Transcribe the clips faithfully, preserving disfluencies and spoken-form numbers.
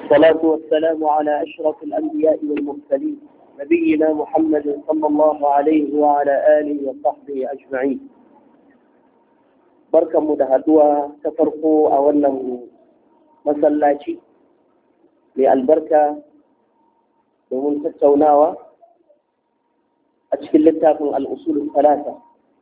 والصلاة والسلام على أشرف الأنبياء والمرسلين نبينا محمد صلى الله عليه وعلى آله وصحبه أجمعين. بركة مدهدوة تفرقوا أولا مسلاتي للبركة ومن تتوناوة أشكل لتاكم الأصول الثلاثة.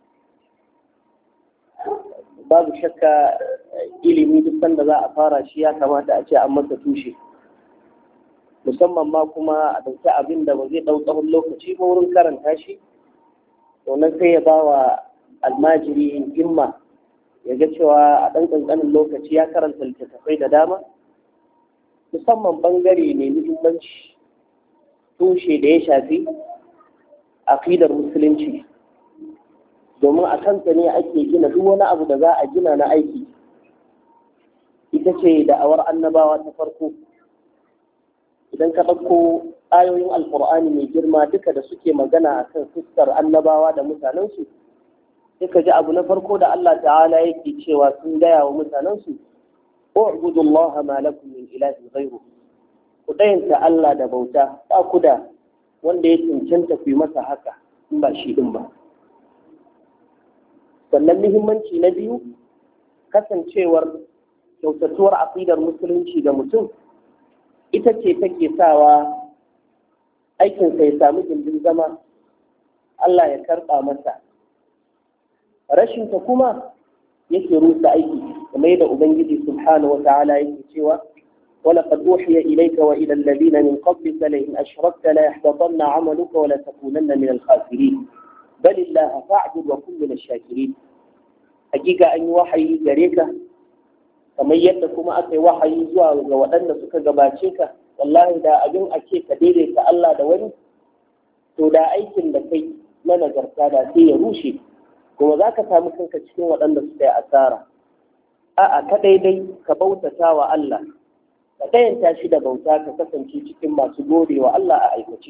babu shakka ilimi duk sanda za a fara shi ya kamata a ce an masa tushe, musamman ma kuma a ɗauki abin da ba zai ɗau tsawon lokaci ba wurin karanta shi, sannan sai ya ba wa almajiri himma ya ga cewa a ɗan ƙanƙanin lokaci ya karanta littattafai da dama, musamman ɓangare mai muhimmanci tushe da ya shafi aƙidar musulunci, domin a kanta ne ake gina duk wani abu da za a gina na aiki. Ita ce da'awar annabawa ta farko. Idan ka ɗauko ayoyin alkur'ani mai girma duka da suke magana a kan fuskar annabawa da mutanensu, sai ka ji abu na farko da Allah ta'ala yake cewa sun gaya wa mutanensu, u'budu Allah ma lakum min ilahin ghayru. Ku dayanta Allah da bauta, ba ku da wanda ya cancanta ku yi masa haka in ba shi din ba. Sannan muhimmanci na biyu, kasancewar kyautatuwar aƙidar musulunci ga mutum ita ce take sawa aikinsa ya samu gindin zama, Allah ya karɓa masa. Rashinta kuma yake rusa aiki, kamar yadda Ubangiji subhanahu wa ta'ala yake cewa ولقد أوحي إليك وإلى الذين من قبلك لئن أشركت ليحبطن عملك ولتكونن من الخاسرين بل الله فاعبد وكن من الشاكرين. Hakika an yi wahayi gare ka kamar yadda kuma aka yi wahayi zuwa ga waɗanda suka gabace ka, wallahi da abin a ce ka daidaita Allah da wani, to da aikin da kai na nagarta da sai ya rushe, kuma za ka samu kanka cikin waɗanda suka yi asara. A'a, ka daidai ka bautata wa Allah, ka dayanta shi da bauta, ka kasance cikin masu gode wa Allah a aikace.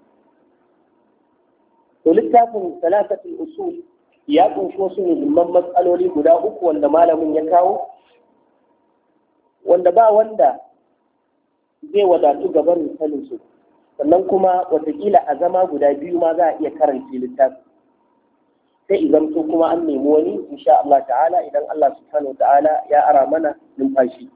To littafin salatatul usul ya kunshi wasu muhimman matsaloli guda uku wanda malamin ya kawo, wanda ba wanda zai wadatu gaban sanin su, sannan kuma watakila a zama guda biyu ma za a iya karanta littafi, sai idan to kuma an nemi wani insha Allah ta'ala idan Allah subhanahu wa ta'ala ya ara mana numfashi.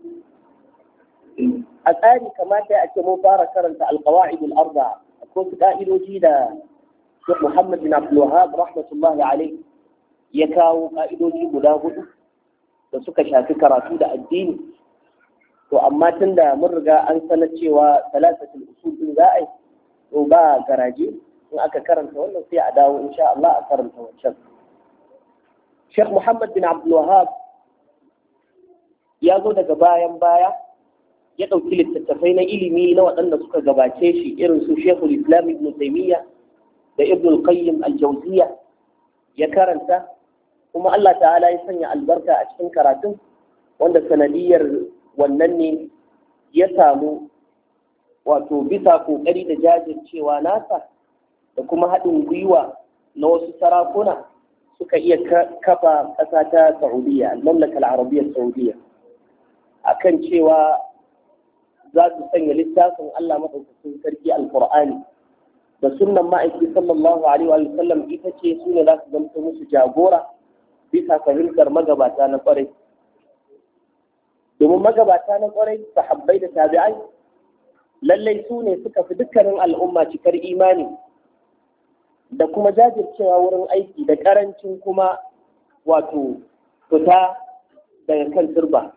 A tsari kamata a ce mun fara karanta alqawaid al-arba'a, akwai ka'idoji da Sheikh Muhammad bin Abdul Wahhab rahmatullahi alayhi ya kawo ka'idoji guda hudu da suka shafi karatu da addini. To amma tunda mun riga an sanar cewa salasatul usul din za a yi, to ba garaje, in aka karanta wannan sai a dawo insha Allah a karanta wancan. Sheikh Muhammad bin Abdul Wahhab ya zo daga bayan baya ya ɗauki littattafai na ilimi na waɗanda suka gabace shi irin su Sheikhul Islam Ibn Taymiyyah da Ibn al-Qayyim al-Jawziyya ya karanta, kuma Allah ta'ala ya sanya albarka a cikin karatun, wanda sanadiyar wannan ne ya samu wato bisa kokari da jajircewa nasa da kuma haɗin gwiwa na wasu sarakuna suka iya kafa ƙasa ta Saudiya, al-Mamlaka al-Arabiyyah Saudiya, akan cewa za su sanya littafin Allah madaukakin sarki al-Qur'ani da sunnan ma'aiki sallallahu alaihi wa sallam ita ce su ne za su zama musu jagora bisa fahimtar magabata na kwarai. Domin magabata na kwarai, sahabbai da tabi'ai, lallai su ne suka fi dukkanin al'umma cikar imani da kuma jajircewa wurin aiki da karancin kuma wato fita daga kan turba.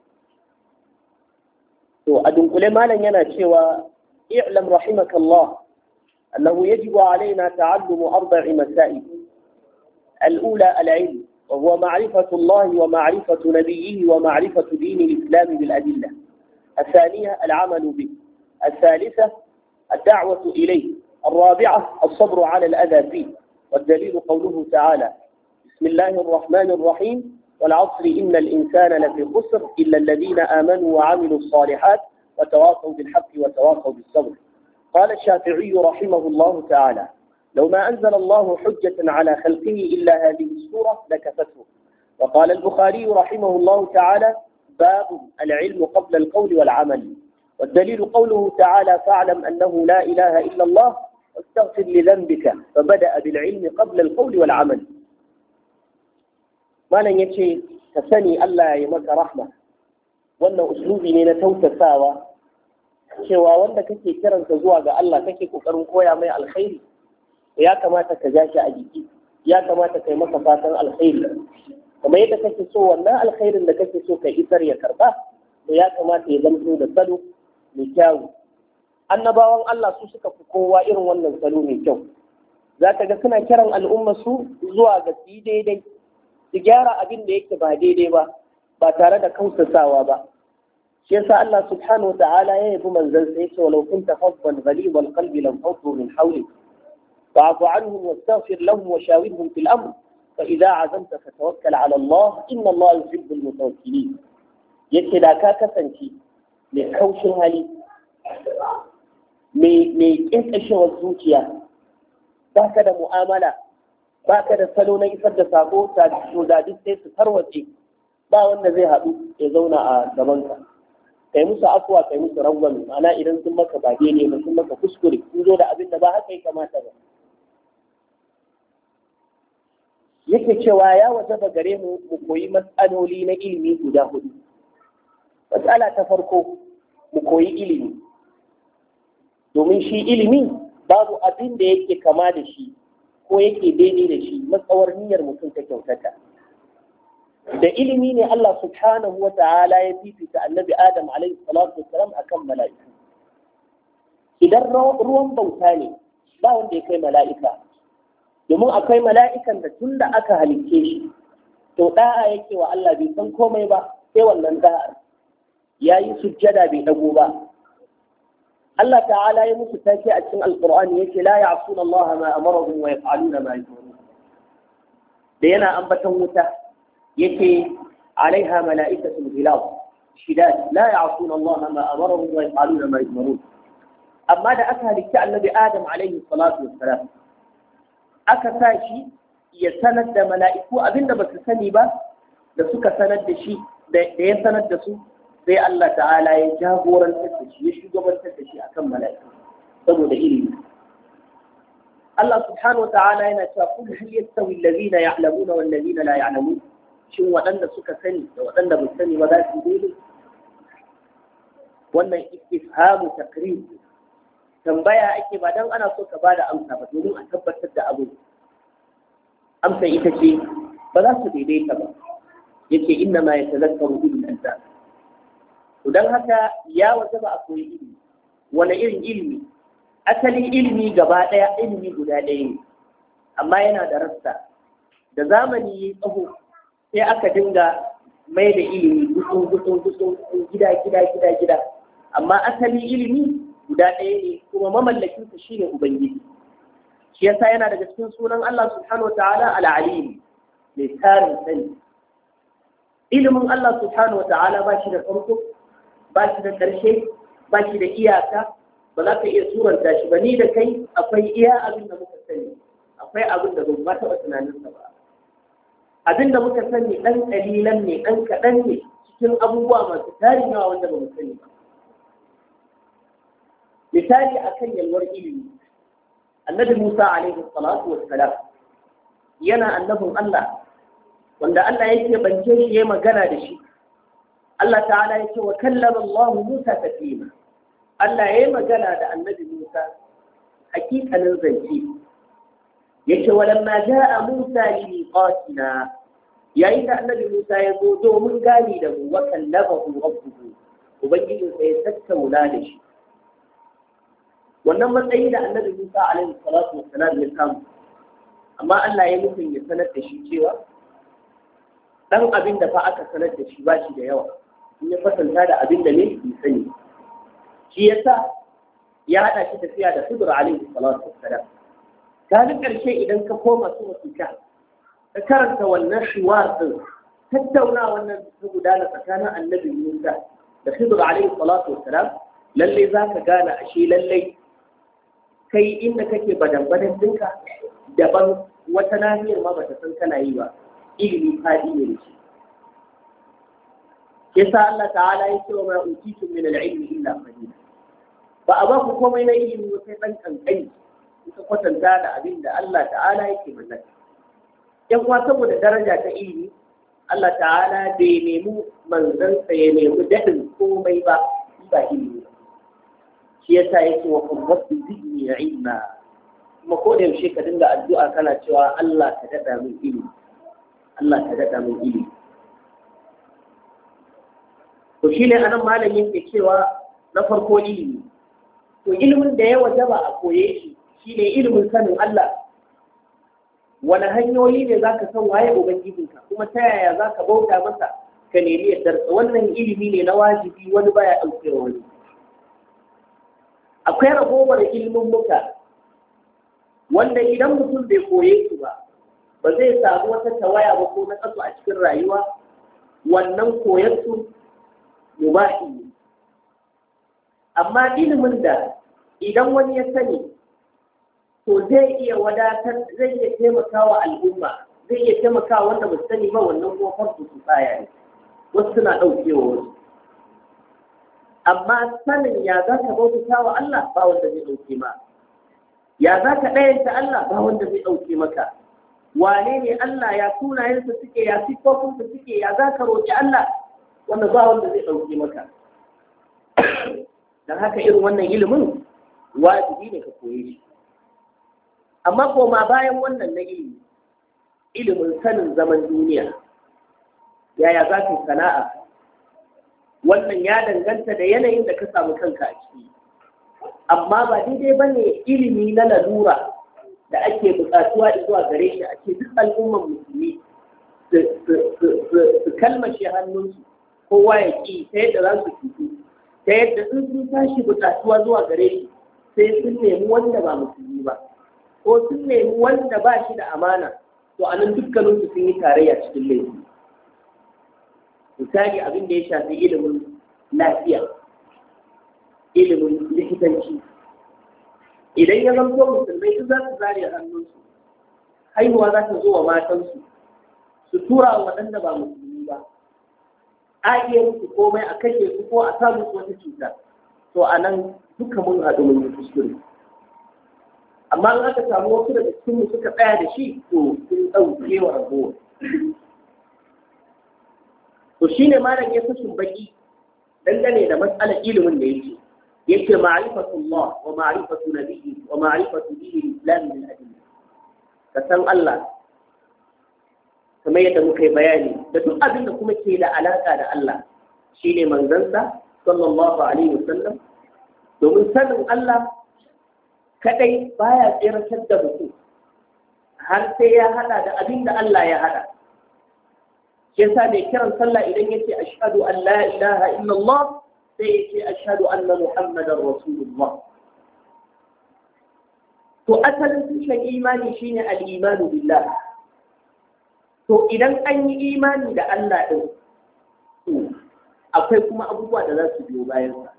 To a dunkule malam yana cewa i'lam rahimakallah أنه يجب علينا تعلم أربع مسائل. الأولى العلم، وهو معرفة الله ومعرفة نبيه ومعرفة دين الإسلام بالأدلة. الثانية العمل به. الثالثة الدعوة إليه. الرابعة الصبر على الأذى فيه، والدليل قوله تعالى بسم الله الرحمن الرحيم والعصر إن الإنسان لفي خسر إلا الذين آمنوا وعملوا الصالحات وتواصوا بالحق وتواصوا بالصبر. قال الشافعي رحمه الله تعالى لو ما أنزل الله حجة على خلقه إلا هذه السورة لكفته. وقال البخاري رحمه الله تعالى باب العلم قبل القول والعمل. والدليل قوله تعالى فاعلم أنه لا إله إلا الله واستغفر لذنبك فبدأ بالعلم قبل القول والعمل. ما لن يتشي تسني ألا يمك رحمة وأن أسلوبي لنا توتساوى cewa wanda kake kiransa zuwa ga Allah kake kokarin koya mai alkhairi ya kamata ka ja shi a jiki, ya kamata kai masa fatan alkhairi kamar yadda kake so wannan alkhairin da kake so kai isar ya karba to ya kamata ya zamto da salo mai kyau. Annabawan Allah su suka fi kowa irin wannan salo mai kyau. Za ka ga suna kiran al'umma su zuwa ga su yi daidai, su gyara abin da yake ba daidai ba, ba tare da kausasawa ba. Shi yasa Allah subhanahu wa ta'ala ya yabi manzon sa yace walau kunta faddan ghalibal qalbi lam faddu min hawlik fa'fu anhum wastaghfir lahum wa shawirhum fil amr fa idza azamta fatawakkal 'ala Allah inna Allah yuhibbul mutawakkilin. Yace da ka kasance mai kaushin hali mai ƙinƙashewar zuciya, ba ka da mu'amala, ba ka da salo na isar da sako ta da duk sai su tarwace, ba wanda zai haɗu ya zauna a gabanka. Kai musu afuwa, kai musu rangwame, ma'ana idan sun maka ba daidai ba, sun maka kuskure, sun zo da abin da ba haka ya kamata ba. Yake cewa ya wajaba gare mu mu koyi matsaloli na ilimi guda hudu. Matsala ta farko, mu koyi ilimi. Domin shi ilimi babu abin da yake kama da shi ko yake daidai da shi matsawar niyyar mutum ta kyautata. Da ilimi ne Allah subhanahu wa ta'ala ya fifita annabi Adam alaihi salatu wassalam akan mala'iku. Idan ruwan bauta ne ba wanda ya kai mala'ika. Domin akwai mala'ikan da tun da aka halicce shi to da'a yake wa Allah bai san komai ba sai wannan da'ar. Ya yi sujjada bai dago ba. Allah ta'ala ya musu take a cikin Alƙur'ani yake la ya'suna Allah ma amarahum wa yaf'aluna ma yu'marun. Da yana ambaton wuta yake alaiha mala'ikatun ghilaz shidad la ya'suna Allah ma amarahum wa yaf'aluna ma yu'marun. Amma da aka halitta annabi Adam alaihi salatu wassalam aka sa shi ya sanar da mala'iku abinda ba su sani ba da suka sanar da shi da ya sanar da su sai Allah ta'ala ya jagorantar da shi ya shugabantar da shi akan mala'iku saboda ilimi. Allah subhanahu wa ta'ala yana cewa kul hal yastawi alladhina ya'lamuna wal ladina la ya'lamun, shin waɗanda suka sani da waɗanda ba sani ba za su daidai? Wannan istifhamu taqrir, tambaya ake ba dan ana so ka bada amsa ba domin a tabbatar da abu. Amsa ita ce ba za su daidaita ba. Yake inna ma yatazakkaru ulul albab. Don haka ya wajaba a koyi ilimi. Wani irin ilimi? Asalin ilimi gaba ɗaya ilimi guda ɗaya ne, amma yana da rassa. Da zamani ya tsaho sai aka dinga mai da ilimi gutsun gutsun gutsun gida gida gida gida. Amma asalin ilimi guda ɗaya ne kuma mamallakinsa shine Ubangiji. Shi yasa yana daga cikin sunan Allah subhanahu wa ta'ala al-alim, mai tarin sani. Ilimin Allah subhanahu wa ta'ala ba shi da farko, ba shi da ƙarshe, ba shi da iyaka, ba za ka iya suranta shi ba. Ni da kai akwai iya abin da muka sani, akwai abin da ba taɓa tunaninsa ba. Abin da muka sani ɗan ƙalilan ne, ɗan kaɗan ne cikin abubuwa masu tarin yawa wanda ba mu sani ba. Misali akan yalwar ilimi, annabi Musa alaihi salatu wassalam yana annabin Allah wanda Allah yake bance shi ya magana da shi. Allah ta'ala ya ce wa kallama Allah Musa taklima. Allah ya yi magana da annabi Musa hakikanin zance. Ya ce walamma ja'a Musa li miqatina, yayin da annabi Musa ya zo domin gani da mu wa kallamahu rabbuhu, ubangijin sa ya tattauna da shi. Wannan matsayi da annabi Musa alaihi salatu wassalam ya samu, amma Allah ya nufin ya sanar da shi cewa dan abin da fa aka sanar da shi ba shi da yawa. In ya fasanta da abin da ne bai sani. Shi yasa ya haɗa shi tafiya da Khidir alaihi salatu wassalam. Kanin ƙarshe idan ka koma su wasuka ka karanta wannan shiwar din, tattauna wannan ta gudana tsakanin annabi Musa da Khidir alaihi salatu wassalam, lalle za ka gane ashe lalle kai inda kake badan-badan dinka daban, wata nahiyar ma bata san kana yi ba. Ilimi fadi ne da shi. Yasa Allah ta'ala ya ce wa ma utitum min al-ilmi illa qalila. ba a ba ku komai na ilimi sai ɗan ƙanƙani ka kwatanta da abin da Allah ta'ala yake mallaka. ‘Yan uwa saboda daraja ta ilimi, Allah ta'ala bai nemi manzansa ya nemi daɗin komai ba, ba ilimi ba. Shi ya sa yake wa kuma wasu zidni ya ilma. Kuma ko da yaushe ka dinga addu'a kana cewa Allah ka daɗa min ilimi. Allah ka daɗa min ilimi. To shi ne anan malamin ke cewa na farko ilimi. To ilimin da ya wajaba a koye shi shi ne ilimin sanin Allah. Wani hanyoyi ne za ka san waye Ubangijinka kuma ta yaya za ka bauta masa ka nemi yardarsa. Wannan ilimi ne na wajibi wani baya ɗauke wani. Akwai ragowar ilimin muka wanda idan mutum bai koye su ba ba zai samu wata tawaya ba ko na kasu a cikin rayuwa. Wannan koyarsu mubahi ne. Amma ilimin da idan wani ya sani to zai iya wadatar, zai iya taimakawa al'umma, zai iya taimakawa wanda ba sani ba, wannan kuma farko su tsaya ne. Wasu suna ɗaukewa wasu. Amma sanin ya za ka bauta wa Allah ba wanda zai ɗauke ma. Ya za ka ɗayanta Allah ba wanda zai ɗauke maka. Wane ne Allah, ya sunayensa suke, ya siffofinsa suke, ya za ka roƙi Allah, wanda ba wanda zai ɗauke maka. Don haka irin wannan ilimin wajibi ne ka koye shi. Amma koma bayan wannan na ilimi, ilimin sanin zaman duniya, yaya za ka sana'a, wannan ya danganta da yanayin da ka samu kanka a ciki. Amma ba daidai ba ne ilimi na lalura da ake buƙatuwa zuwa gare shi a ce duk al'ummar musulmi su kalmashe hannunsu, kowa ya ƙi ta yadda za su fito, ta yadda in sun tashi buƙatuwa zuwa gare shi sai sun nemi wanda ba musulmi ba, ko sun nemi wanda ba shi da amana, to a nan dukkaninsu sun yi tarayya cikin laifi. Misali abin da ya shafi ilimin lafiya, ilimin likitanci. Idan ya zamto musulmai su za su zare hannunsu, haihuwa za ta zo wa matansu, su tura wa waɗanda ba musulmi ba, a iya musu komai a kashe su ko a samu su wata cuta, to a nan duka mun haɗu mun yi kuskure. Amma in aka samu wasu daga cikinmu suka tsaya da shi, to sun ɗauke wa ragowar. To shi ne malam ya fashin baki dangane da matsalar ilimin da yake. Yake ma'rifatullah wa ma'rifatu nabiyyi wa ma'rifatu dinil islam min adilla. Ka san Allah kamar yadda muka yi bayani da duk abin da kuma ke da alaka da Allah shine manzansa sallallahu alaihi wasallam. Domin sanin Allah kadai baya tsiratar da mutum har sai ya hada da abin da Allah ya hada. Shi yasa mai kiran sallah idan yace ashhadu an la ilaha illallah sai yace ashhadu anna muhammadar rasulullah. To asalin tushen imani shine al-imanu billah. To idan an yi imani da Allah din, to akwai kuma abubuwa da za su biyo bayan sa.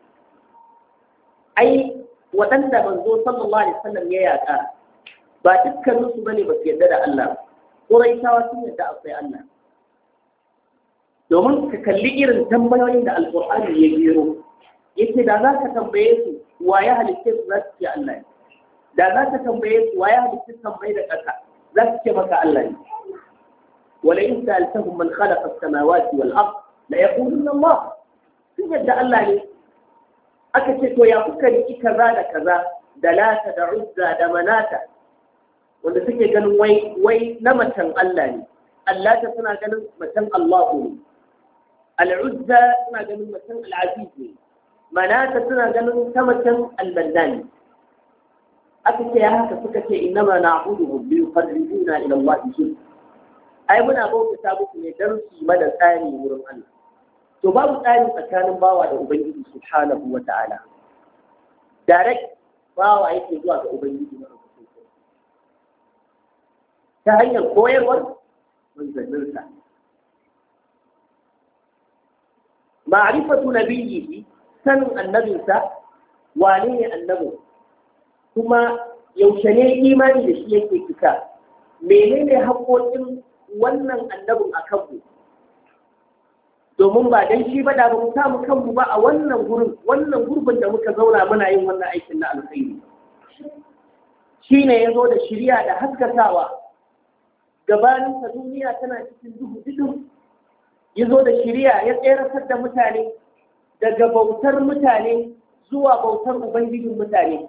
Ai waɗanda manzo sallallahu alaihi wasallam ya yaka ba dukkaninsu bane ba su yarda da Allah. Quraishawa sun yarda akwai Allah. Domin ka kalli irin tambayoyin da Alƙur'ani ya gero, yace da za ka tambaye su wa ya halitta su za su ce Allah ne. Da za ka tambaye su wa ya halitta sammai da ƙasa za su ce maka Allah ne. Wala in sa'altahum man khalaqa as-samawati wal ard la yaquluna Allah. Sun yadda Allah ne. Aka ce to ya kuka riki kaza da kaza da lata da uzza da manata wanda suke ganin wai wai na macen Allah ne. Allah ta suna ganin macen Allah ne. Al'uzza suna ganin macen al'aziz ne, manata suna ganin ta macen al-mannan. Aka ce ya haka suka ce inna ma na'budu bi yuqarribuna ila Allah zulfa. Ai muna bauta muku ne dan su mana tsari wurin Allah. To babu tsari tsakanin bawa da Ubangiji subhanahu wa ta'ala. Direct bawa yake zuwa ga Ubangiji na rubutu. Ta hanyar koyarwar manzanninsa. Ma'rifatu nabiyyi sanin annabinsa wane ne annabin kuma yaushe ne imani da shi yake cika menene haƙoƙin wannan annabin a kanmu domin ba dan shi ba da ba mu samu kanmu ba a wannan gurin wannan gurbin da muka zauna muna yin wannan aikin na alkhairi. Shi ne ya zo da shiriya da haskakawa gabaninsa duniya tana cikin duhu duhu, ya zo da shiriya ya tseratar da mutane daga bautar mutane zuwa bautar ubangijin mutane.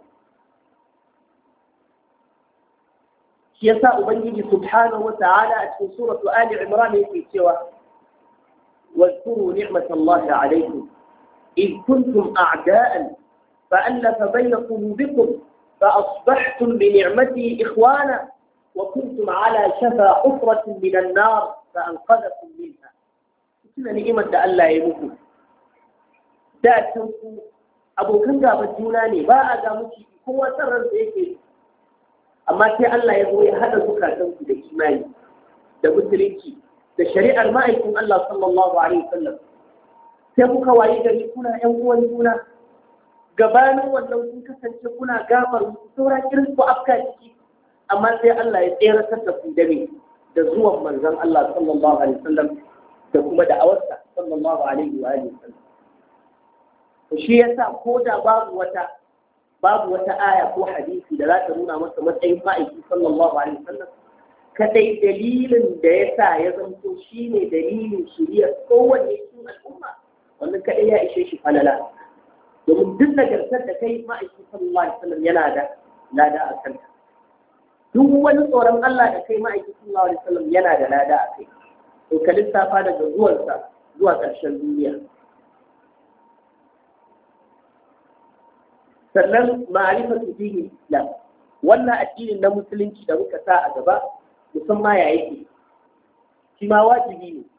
Shi yasa ubangiji subhanahu wata'ala a cikin suratu ali imran yake cewa واذكروا نعمة الله عليكم إذ كنتم أعداء فألف بين قلوبكم فأصبحتم بنعمتي إخوانا وكنتم على شفا حفرة من النار فأنقذكم منها. كنا نعمة دا الله يمكو دا تنكو أبو كنغا بجولاني با أغامتي هو سرر بيكي أما تي الله يقول هذا زكاتنكو دا إيماني دا مسلمكي da shari'ar ma'aikin Allah sallallahu alaihi wasallam sai kuka waye gari kuna ƴan uwan juna gabanin wannan kun kasance kuna gafar musu saura irin ku afka ciki amma sai Allah ya tseratar da ku dare da zuwan manzon Allah sallallahu alaihi wasallam da kuma da awarsa sallallahu alaihi wa alihi wasallam. To shi yasa ko da babu wata babu wata aya ko hadisi da za ta nuna masa matsayin ma'aiki sallallahu alaihi wasallam, kadai dalilin da ya sa ya zanto shi ne dalilin shiriyar kowanne cikin al'umma, wannan kadai ya ishe shi falala. Domin duk nagartar da kai ma'aiki sallallahu alaihi wasallam yana da lada a kanta. Duk wani tsoron Allah da kai ma'aiki sallallahu alaihi wasallam yana da lada a kai. To ka lissafa daga zuwansa zuwa ƙarshen duniya. Sannan ma'arifatu dinin Islam, wannan addinin na musulunci da muka sa a gaba musamman ya yake, shi ma wajibi ne,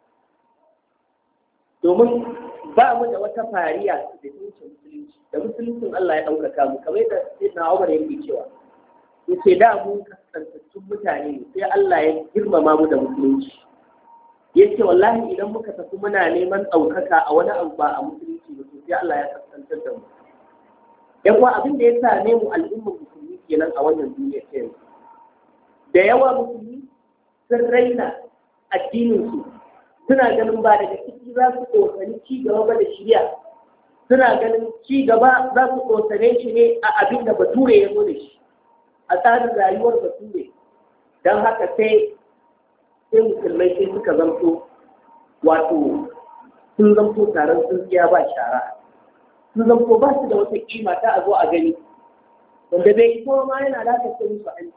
domin ba mu da wata fariya da ta wuce musulunci, da musuluncin Allah ya ɗaukaka mu, kamar yadda sai na Umar yake cewa, ya ce da mu kasantattun mutane ne, sai Allah ya girmama mu da musulunci. Ya ce wallahi idan muka tafi muna neman ɗaukaka a wani abu ba a musulunci ba, to sai Allah ya kasantar da mu. Yan uwa abin da ya same mu al'ummar musulmi kenan a wannan duniya ta yanzu. Da yawa musulmi sun raina addininsu, suna ganin ba daga ciki za su ƙosani ci gaba ba da shirya, suna ganin ci gaba za su ƙosane shi ne a abin da bature ya zo da shi, a tsarin rayuwar bature. Don haka sai sai musulmai sai suka zamto wato sun zamto taron tsintsiya ba shara, sun zamto ba su da wata kima ta a zo a gani, wanda bai ito ma yana lakace musu hanci.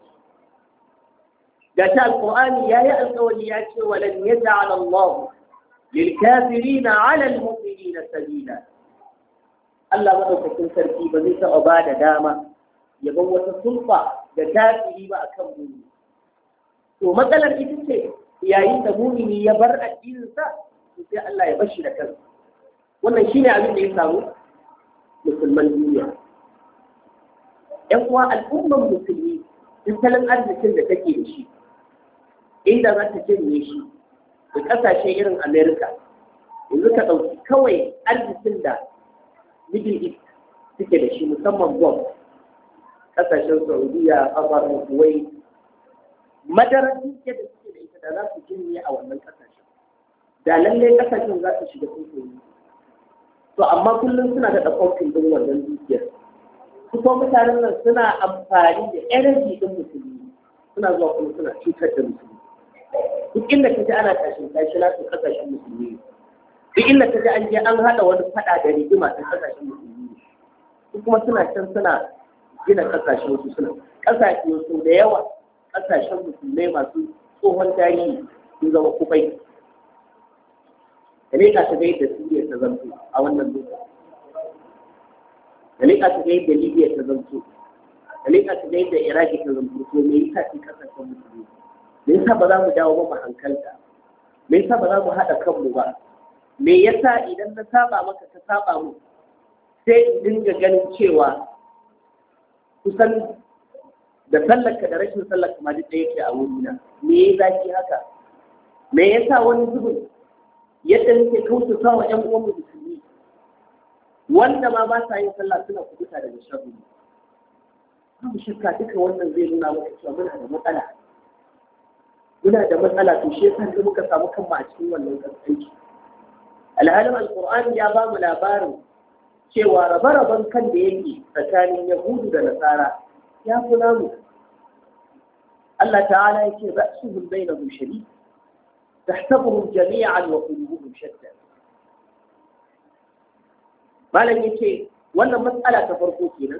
da ta alƙur'ani ya yi alƙawari ya ce walan ya ja'ala Allah lil kafirina 'ala al mu'minina sabila. Allah madaukakin sarki ba zai taɓa ba da dama ya bar wata sulfa da kafiri ba akan mumini. To matsalar ita ce yayin da mumini ya bar addininsa sai Allah ya bar shi da kansa. Wannan shine abin da ya samu musulman duniya. ‘Yan uwa al'ummar musulmi tattalin arzikin da take da shi, inda za ta janye shi da ƙasashe irin Amerika, yanzu ka ɗauki kawai arzikin da Middle East suke da shi musamman Gulf, ƙasashen Saudiya, Qatar, Kuwait, madarar dukiya da suke da ita da za su janye a wannan ƙasashen. Da lallai ƙasashen za su shiga sun to amma kullum suna da ɗaukar ɗin wannan dukiyar. Kuma mutanen nan suna amfani da energy ɗin musulmi, suna zuwa kuma suna cutar da musulmi. Duk inda ka ji ana tashin tashi na kasashen musulmi, duk inda ka ji an je an haɗa wani faɗa da rigima ta kasashen musulmi, su kuma suna can suna gina kasashen su suna kasashe su da yawa kasashen musulmai masu tsohon tarihi sun zama kufai. Da ne ka ta ga yadda Suriya ta zanto a wannan lokaci. Da leƙa ta ga yadda Libya ta zanto, da leƙa ta ga yadda Iraki ta zanto, to me yasa ci kasashen musulmi? Me yasa ba za mu dawo ba mu hankalta? Me yasa ba za mu haɗa kanmu ba? Me yasa idan na saba maka ka saba mu sai in dinga ganin cewa kusan da sallarka da rashin sallarka ma duk ɗaya ke a wurina? Me ya zaki haka? Me yasa wani zubin yadda nake kautata wa ƴan uwan musulmi wanda ma ba sa yin sallah suna kubuta daga sharri? Babu shakka duka wannan zai nuna maka cewa muna da matsala. Muna da matsala to shi yasa sai muka samu kanmu a cikin wannan kasance. alhalin alqur'ani ya ba mu labarin cewa rabe-raben kan da yake tsakanin yahudu da nasara ya fi namu. Allah ta'ala yake ba'suhum bainahum shadid tahsabuhum jami'an wa qulubuhum shatta. malam yake wannan matsala ta farko kenan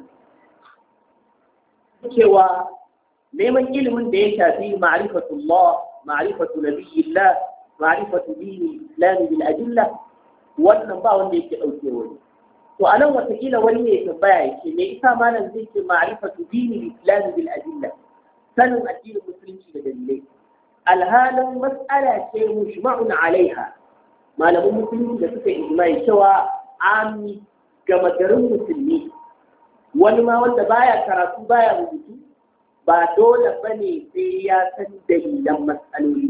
cewa neman ilimin da ya shafi ma'rifatullah ma'rifatu nabiyillah ma'rifatu dinil islam bil adilla wannan ba wanda yake dauke wani. to anan watakila wani ne tambaya yake me isa malam zai ce ma'rifatu dinil islam bil adilla sanin addinin musulunci da dalilai alhalin mas'ala ce mushma'un alaiha malaman musulunci da suka ijma'i cewa ami gama garin musulmi wani ma wanda baya karatu baya rubutu ba dole bane sai ya san dalilan matsaloli.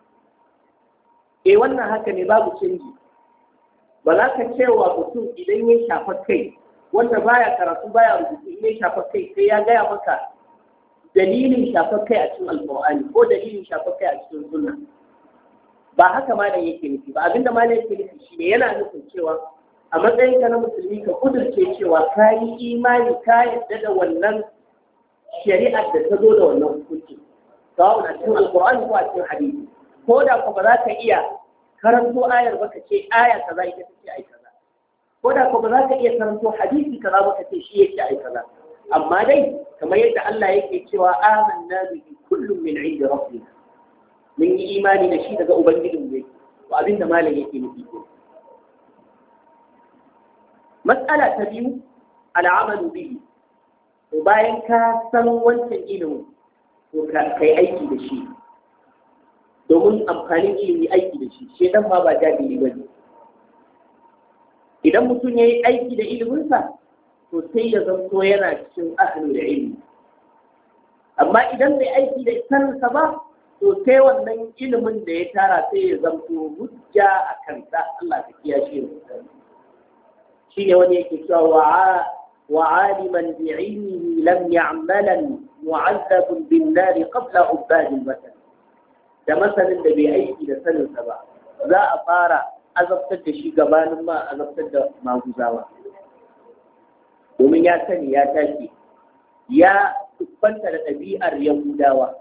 Eh wannan haka ne babu canji. Ba za ka cewa mutum idan ya shafa kai wanda baya karatu baya rubutu in ya shafa kai sai ya gaya maka dalilin shafa kai a cikin alƙur'ani ko dalilin shafa kai a cikin sunna. Ba haka ma da yake nufi ba abinda ma yake nufi shine yana nufin cewa a matsayin ka na musulmi ka kudurce cewa ka yi imani ka yadda da wannan shari'ar da ta zo da wannan hukunci sawa'un a cikin alkur'ani ko a cikin hadisi ko da ko ba za ka iya karanto ayar ba ka ce aya kaza ita take ai kaza ko da ko ba za ka iya karanto hadisi kaza ba ka ce shi yake ai kaza amma dai kamar yadda Allah yake cewa amanna bihi kullum min 'indi rabbina mun yi imani da shi daga ubangijinmu ne to abinda malam yake nufi مسألة تبيو العمل به وباين كاسم وانت إلو وكي أيكي بشي دومن أمخانين إلو أيكي بشي شيطان ما باجابي لبني إذا متون يأي أيكي دا إلو منسا تسيّ زمتو ينا كسن أهل العلم أما إذا بي أيكي دا إسان سبا تسيّ ونن إلو من دا يتارا سيّ زمتو مجا أكنسا الله تكياشي شيء ونيك وعالما بعلمه لم يعملا معذب بالنار قبل عباد الوثن ده مثلا da bai aiki da sanin sa ba za a fara azabtar da shi gabanin ma azabtar da maguzawa domin ya sani ya tashi ya tuffanta da ɗabi'ar yahudawa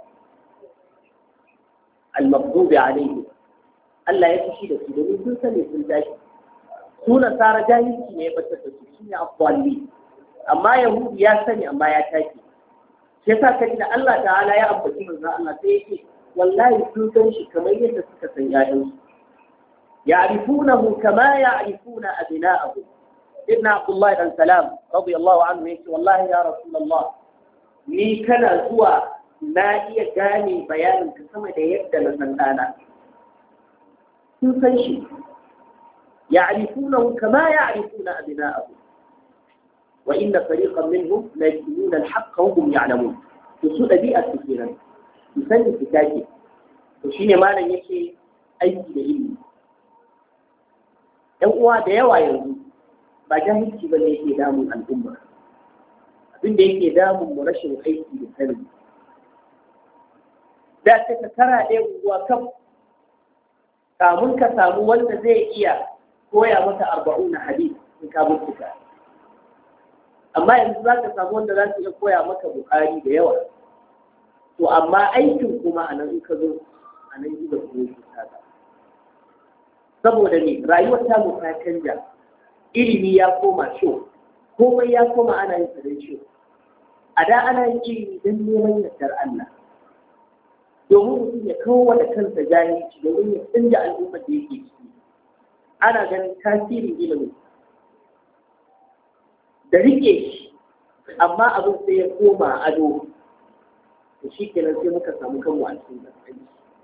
al-maghdubi alayhi Allah ya fushi da su domin sun sani sun tashi su nasara jahilci ne ya batar da su shi ne abuwalli amma yahudu ya sani amma ya take shi yasa kaji da Allah ta'ala ya ambaci manzo Allah sai yake wallahi sun san shi kamar yadda suka san ƴaƴansu ya'rifunahu kama ya'rifuna abna'ahum ibn Abdullah ibn Salam radiyallahu anhu yake wallahi ya rasulullah ni kana zuwa na iya gane bayanin ka sama da yadda na san dana sun san shi يعرفونه كما يعرفون أبناءهم وإن فريقا منهم لا يكتمون الحق وهم يعلمون تسوء بيئة كثيرا يسني فتاكي وشيني ما لن يكي أي دليل يوم da yawa yanzu ba jahilci ba ne yake damun al'umma abin da yake damun mu rashin aiki da sani da ta kara ɗaya unguwa kan kamun ka samu wanda zai iya koya mata arba'una hadith in ka mutuka amma yanzu za ka samu wanda za su iya koya maka bukari da yawa to amma aikin kuma a nan in ka zo a nan ji ba su yi ta saboda ne rayuwar ta mu ta canja ilimi ya koma show komai ya koma ana yin sa don show a da ana yin ilimi don neman yardar Allah domin mutum ya kawo da kansa jahilci domin ya canja al'ummar da yake ciki ana ganin tasirin ilimin da rike shi amma abin sai ya koma ado da shi kenan sai muka samu kanmu a cikin gaskiya.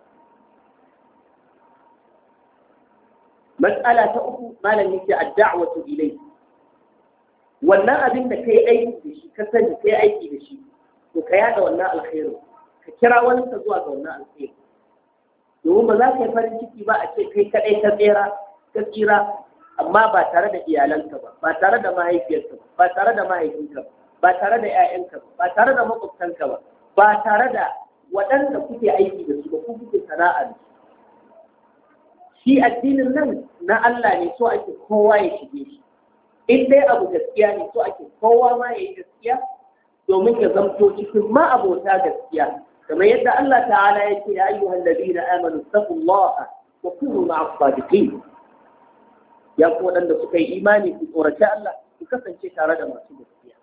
Mas'ala ta uku malam yake ad-da'watu ilayhi wannan abin da kai aiki da shi ka sani kai aiki da shi to ka yada wannan alkhairu ka kira wani ka zuwa ga wannan alkhairu domin ba za ka yi farin ciki ba a ce kai kadai ka tsira ka tsira amma ba tare da iyalanka ba ba tare da mahaifiyarka ba ba tare da mahaifinka ba ba tare da 'ya'yanka ba ba tare da makwabtanka ba ba tare da waɗanda kuke aiki da su ba ku kuke sana'a da su shi addinin nan na Allah ne, so ake kowa ya shige shi. In dai abu gaskiya ne, so ake kowa ma ya yi gaskiya domin ya zamto cikin ma abota gaskiya. Kamar yadda Allah ta'ala ya ce, ya ayyuhal ladina amanu taqullaha wa kunu ma'as sadiqin. Ya ku waɗanda suka yi imani ku tsoraci Allah, ku kasance tare da masu gaskiya.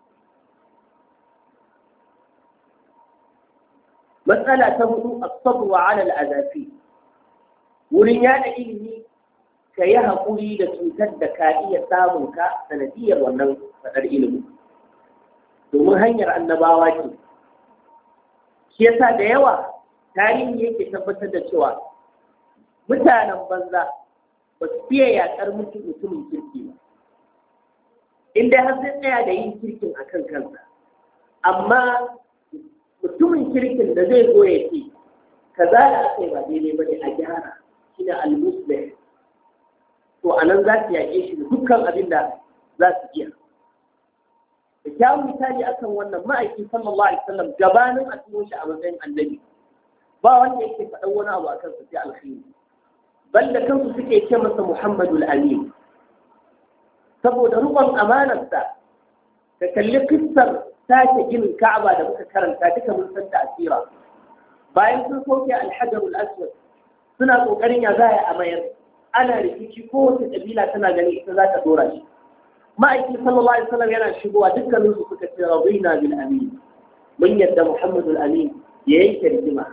Matsala ta hudu as-sabr 'ala al-azafi. Wurin yada ilimi ka yi haƙuri da cutar da ka iya samun ka sanadiyar wannan faɗar ilimi. Domin hanyar annabawa ce. Shi yasa da yawa tarihi yake tabbatar da cewa mutanen banza ba su fiye yaƙar mutum mutumin kirki ba. In dai har zai tsaya da yin kirkin a kan kansa. Amma mutumin kirkin da zai zo ya ce, ka za da aka yi ba daidai ba ne a gyara shi da al-muslim. To a nan za su yaƙe shi da dukkan abin da za su iya. Da kyawun misali akan wannan ma'aiki sallallahu alaihi wasallam gabanin a tuno shi a matsayin annabi. Ba wanda yake faɗan wani abu akan sa sai alkhairi. Banda kansu suke ce masa Muhammadul Amin. Saboda rubon amanarsa, ka kalli kissar sake ginin Ka'aba da muka karanta duka mun san ta asira. Bayan sun soke Al-Hajarul Aswad, suna kokarin ya za a mayar. Ana rikici kowace kabila tana gani ita za ta dora shi. Ma'aiki sallallahu alaihi wasallam yana shigowa dukkanin su suka ce radina bil amin. Mun yadda Muhammadul Amin ya yanke rigima.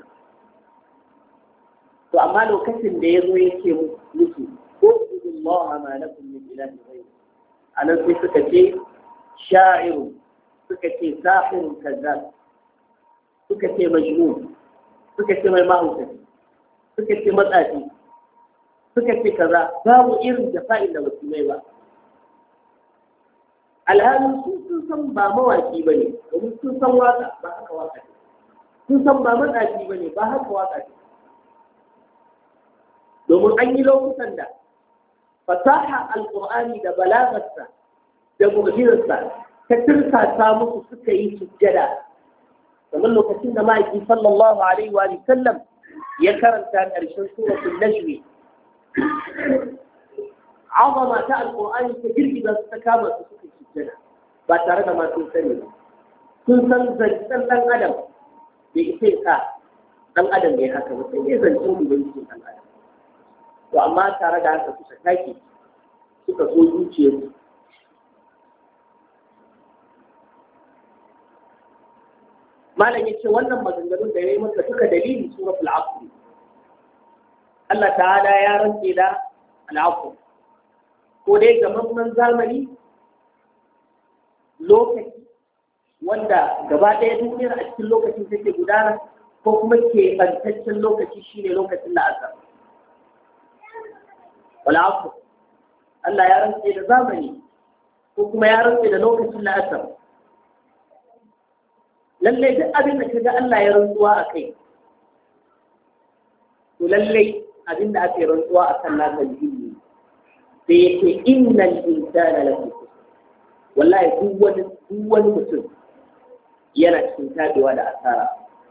To amma lokacin da ya zo yake musu ko Allah ma lakum min ilahi ghayr. Anan sai suka ce sha'iru, suka ce sahirun kazzab, suka ce majnun, suka ce mai mahaukaci, suka ce matsafi, suka ce kaza, babu irin jafa'in da basu mai ba. Alhalin sun sun san ba mawaki ba ne, domin sun san waka ba haka waka ce. Sun san ba matsafi ba ne, ba haka waka ce. Domin an yi lokutan da fasaha alƙur'ani da balagarsa da mu'jizarsa ta tirsasa musu suka yi sujjada. Kamar lokacin da ma'aiki sallallahu alaihi wa sallam ya karanta ƙarshen suratul najmi. Azama ta alƙur'ani ta girgiza su ta kama su suka sujjada ba tare da masu sani ba. Sun san zancen ɗan adam bai isa ka ɗan adam bai haka ba sai dai zancen ubangijin ɗan adam. To amma tare da haka suka take suka so zuciyarsu. Malam ya ce wannan maganganun da ya yi masa suka dalili suratul asr. Allah ta'ala ya rantse da al'asr. Ko dai gamamman zamani lokaci wanda gaba ɗaya duniyar a cikin lokacin take gudana ko kuma keɓantaccen lokaci shine lokacin la'asar. Wal'asr Allah ya rantse da zamani ko kuma ya rantse da lokacin la'asar. Lallai duk abin da kaga Allah ya rantsuwa a kai, to lallai abin da aka yi rantsuwa a kan nasa jini sai yake innal insana lafi khusr. Wallahi duk wani duk wani mutum yana cikin tabewa da asara.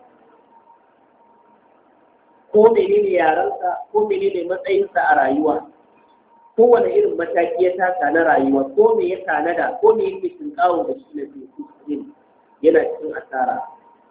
Ko menene yaransa, ko menene matsayinsa a rayuwa, kowane irin mataki ya taka na rayuwa, ko me ya tanada, ko me yake tunkawo da shi na cikin yana cikin asara.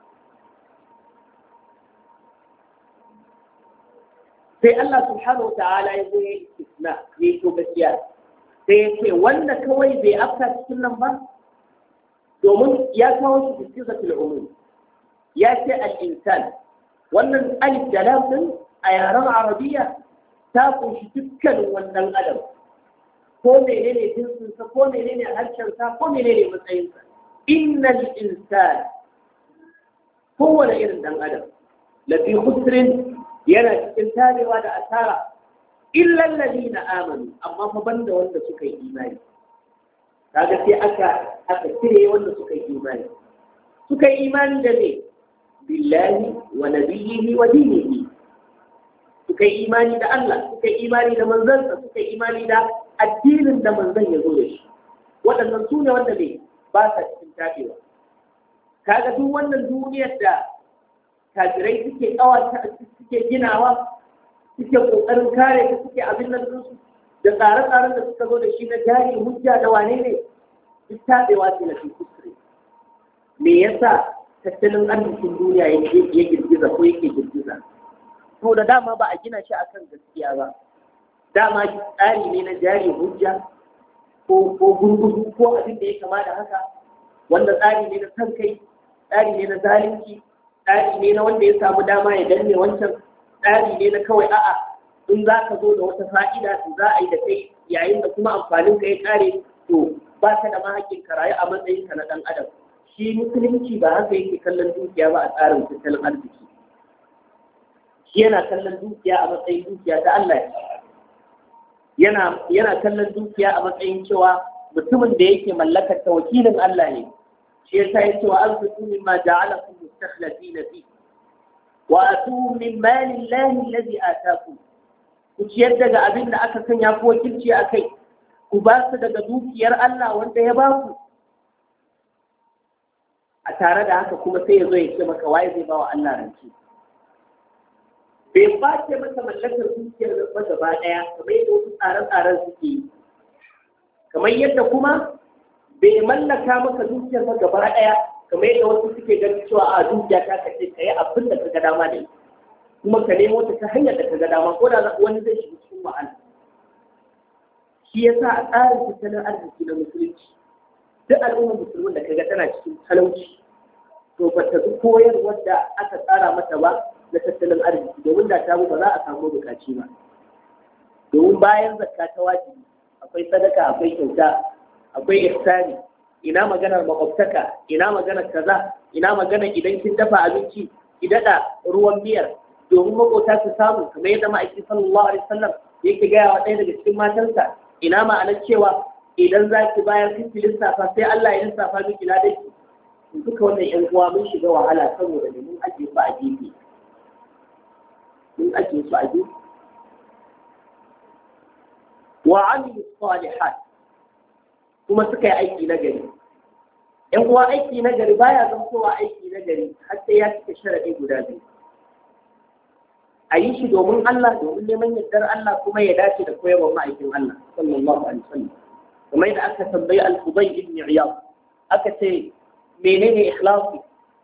Sai Allah subhanahu wa ta'ala ya zo ya yi istisna, ya yi to gaskiya. Sai ya ce wanda kawai bai afka cikin nan ba, domin ya kawo shi cikin zatul umum. Ya ce al-insan, wannan alif da lam din a yaren Arabiya ta kunshi dukkanin wannan adam. Ko menene jinsinsa, ko menene harshensa, ko menene matsayinsa. Innal insan, kowane irin dan adam, lafi khusrin yana cikin tarewa da asara, illal ladina amanu, amma fa banda wanda suka yi imani. Kaga sai aka aka cire wanda suka yi imani. Suka yi imani da me? Billahi wa nabiyyihi wa dinihi. Suka yi imani da Allah, suka yi imani da manzansa, suka yi imani da addinin da manzan ya zo da shi. Waɗannan su ne wanda ne ba sa cikin tabewa. Kaga duk wannan duniyar da kafirai suke kawata suke ginawa suke ƙoƙarin kare ta suke abin nan su da tsare-tsaren da suka zo da shi na jari hujja da wane ne duk taɓewa ce na shi kuskure. Me yasa tattalin arzikin duniya ya girgiza ko yake girgiza? To da dama ba a gina shi akan gaskiya ba. Dama tsari ne na jari hujja ko gurgudu ko abin da ya kama da haka, wanda tsari ne na san kai, tsari ne na zalunci, tsari ne na wanda ya samu dama ya danne wancan, tsari ne na kawai a'a in za ka zo da wata fa'ida to za a yi da kai yayin da kuma amfanin ka ya kare to ba ka da mahaƙin ka rayu a matsayin ka na ɗan adam. Shi musulunci ba haka yake kallon dukiya ba a tsarin tattalin arziki. Shi yana kallon dukiya a matsayin dukiya ta Allah yana yana kallon dukiya a matsayin cewa mutumin da yake mallakar ta wakilin Allah ne. Shi yasa ya ce wa anfiqu mimma ja'alakum mustakhlifina fi wa atu min mali llahi alladhi ataakum. Ku ciyar daga abin da aka sanya ku wakilci a kai, ku ba su daga dukiyar Allah wanda ya ba ku. A tare da haka kuma sai ya zo ya ce maka waye zai ba wa Allah rance. Bai face maka mallakar dukiyar ba gaba ɗaya kamar yadda wasu tsare-tsaren suke yi. Kamar yadda kuma bai mallaka maka dukiyar ba gaba ɗaya kamar yadda wasu suke ganin cewa a dukiya ta kace ka yi abin da ka ga dama da ita. Kuma ka nemo ta ta hanyar da ka ga dama ko da wani zai shiga cikin wahala. Shi yasa a tsarin tattalin arziki na musulunci duk al'ummar musulmin da kaga tana cikin talauci to ba ta bi koyarwar da aka tsara mata ba na tattalin arziki, domin da ta ba za a samu bukaci ba. Domin bayan zakka ta wajibi akwai sadaka, akwai kyauta, akwai ihsani, ina maganar makwabtaka, ina maganar kaza, ina maganar idan kin dafa abinci ki daɗa ruwan miyar domin makota su samu, kamar yadda ma'aikin sallallahu alaihi wasallam yake gaya wa ɗaya daga cikin matansa, ina ma'anar cewa idan za ki bayar kin ki lissafa sai Allah ya lissafa miki na dai duka wannan ƴan uwa mun shiga wahala saboda mun ajiye su a gefe mun ajiye su a gefe wa amilu salihat kuma suka yi aiki na gari. ƴan uwa aiki na gari baya zantowa aiki na gari har sai ya cika sharadi guda biyu. A yi shi domin Allah, domin neman yardar Allah kuma ya dace da koyarwar ma'aikin Allah sallallahu alaihi wasallam. Kuma yadda aka tambayi al-Fudayl ibn Iyad aka ce menene ikhlasi?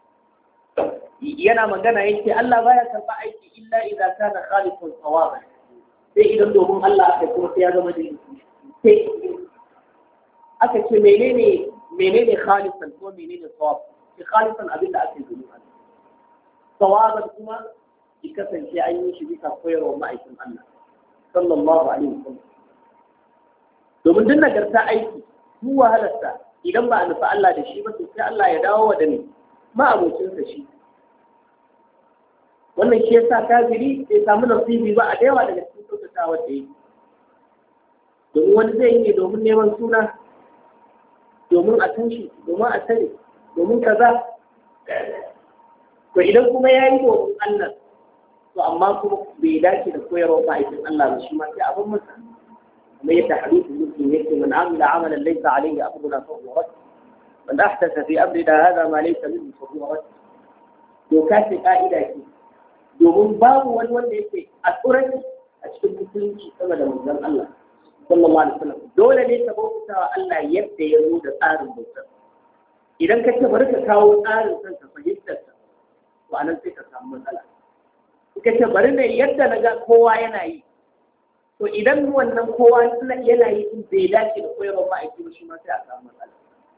Yana magana yake Allah baya karba aiki illa idan kana khalisun sawaban. Sai idan domin Allah aka kuma sai ya zama dai. Sai aka ce menene menene khalisan ko menene sawab? Shi khalisan abinda aka yi domin Allah. Sawaban kuma ki kasance an yi shi bisa koyarwar ma'aikin Allah sallallahu alaihi wasallam. Domin duk nagarta aiki duk wahalarsa idan ba a nufi Allah da shi ba to sai Allah ya dawo wa da ni ma'abocinsa shi. Wannan shi yasa kafiri bai samu nasibi ba a da yawa daga cikin kyautatawa da yi. Domin wani zai yi ne domin neman suna, domin a san shi, domin a sani, domin kaza. To idan kuma ya yi domin Allah to amma kuma bai dace da koyarwa ma'aikin Allah ba shi ma sai abin masa. Kuma yadda hadisin muslim yake man amila amalan laysa alayhi amruna fa huwa rad man ahdatha fi amrina hadha ma laysa minhu fa huwa rad. Doka ce ka'ida ce domin babu wani wanda yake a tsoron a cikin musulunci sama da manzon Allah sallallahu alaihi wasallam. Dole ne ka bauta wa Allah yadda ya zo da tsarin bautar. Idan ka ce bari ka kawo tsarin kanka fahimtar ka to anan sai ka samu matsala. Ka ce bari ne yadda na ga kowa yana yi, to idan wannan kowa yana yi in bai dace da koyarwar ma'aiki ba shi ma sai a samu matsala.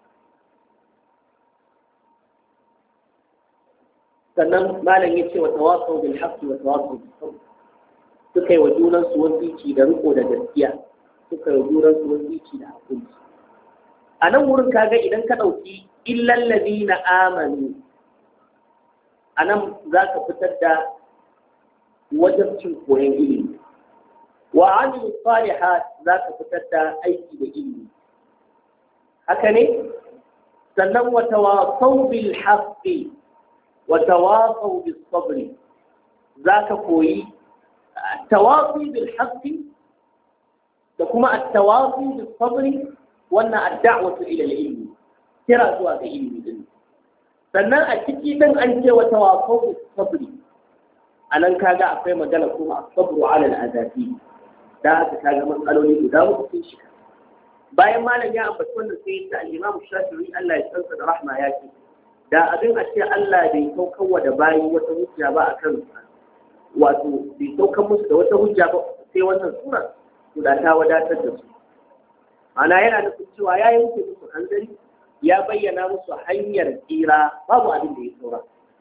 Sannan malam ya ce wa tawasau bil haqqi wa tawasau bis sabr. Suka yi wa junan su wasici da riko da gaskiya, suka yi wa junan su wasici da hakuri. A nan wurin kaga idan ka ɗauki illal ladina amanu, a nan za ka fitar da wajabcin koyon ilimi. Wa amilu salihat za ka fitar da aiki da ilimi. Haka ne? Sannan wa tawasau bil haqqi wa tawasau bis sabri. Za ka koyi tawasi bil haqqi da kuma at-tawasi bis sabri, wannan ad-da'watu ila al-ilmi, kira zuwa ga ilimi din. Sannan a ciki din an ce wa tawasau bis sabri. a nan kaga akwai magana kuma asabru ala al'adafi da haka kaga matsaloli guda uku sun shiga bayan malam ya ambaci wannan sai ta al-Imam Shafi'i Allah ya tsansa da rahma ya ce da abin a ce Allah bai saukarwa da bayi wata hujja ba akan wato bai saukar musu da wata hujja ba sai wannan sura to da ta wadatar da su ana yana nufin cewa ya yanke musu hanzari ya bayyana musu hanyar tsira babu abin da ya saura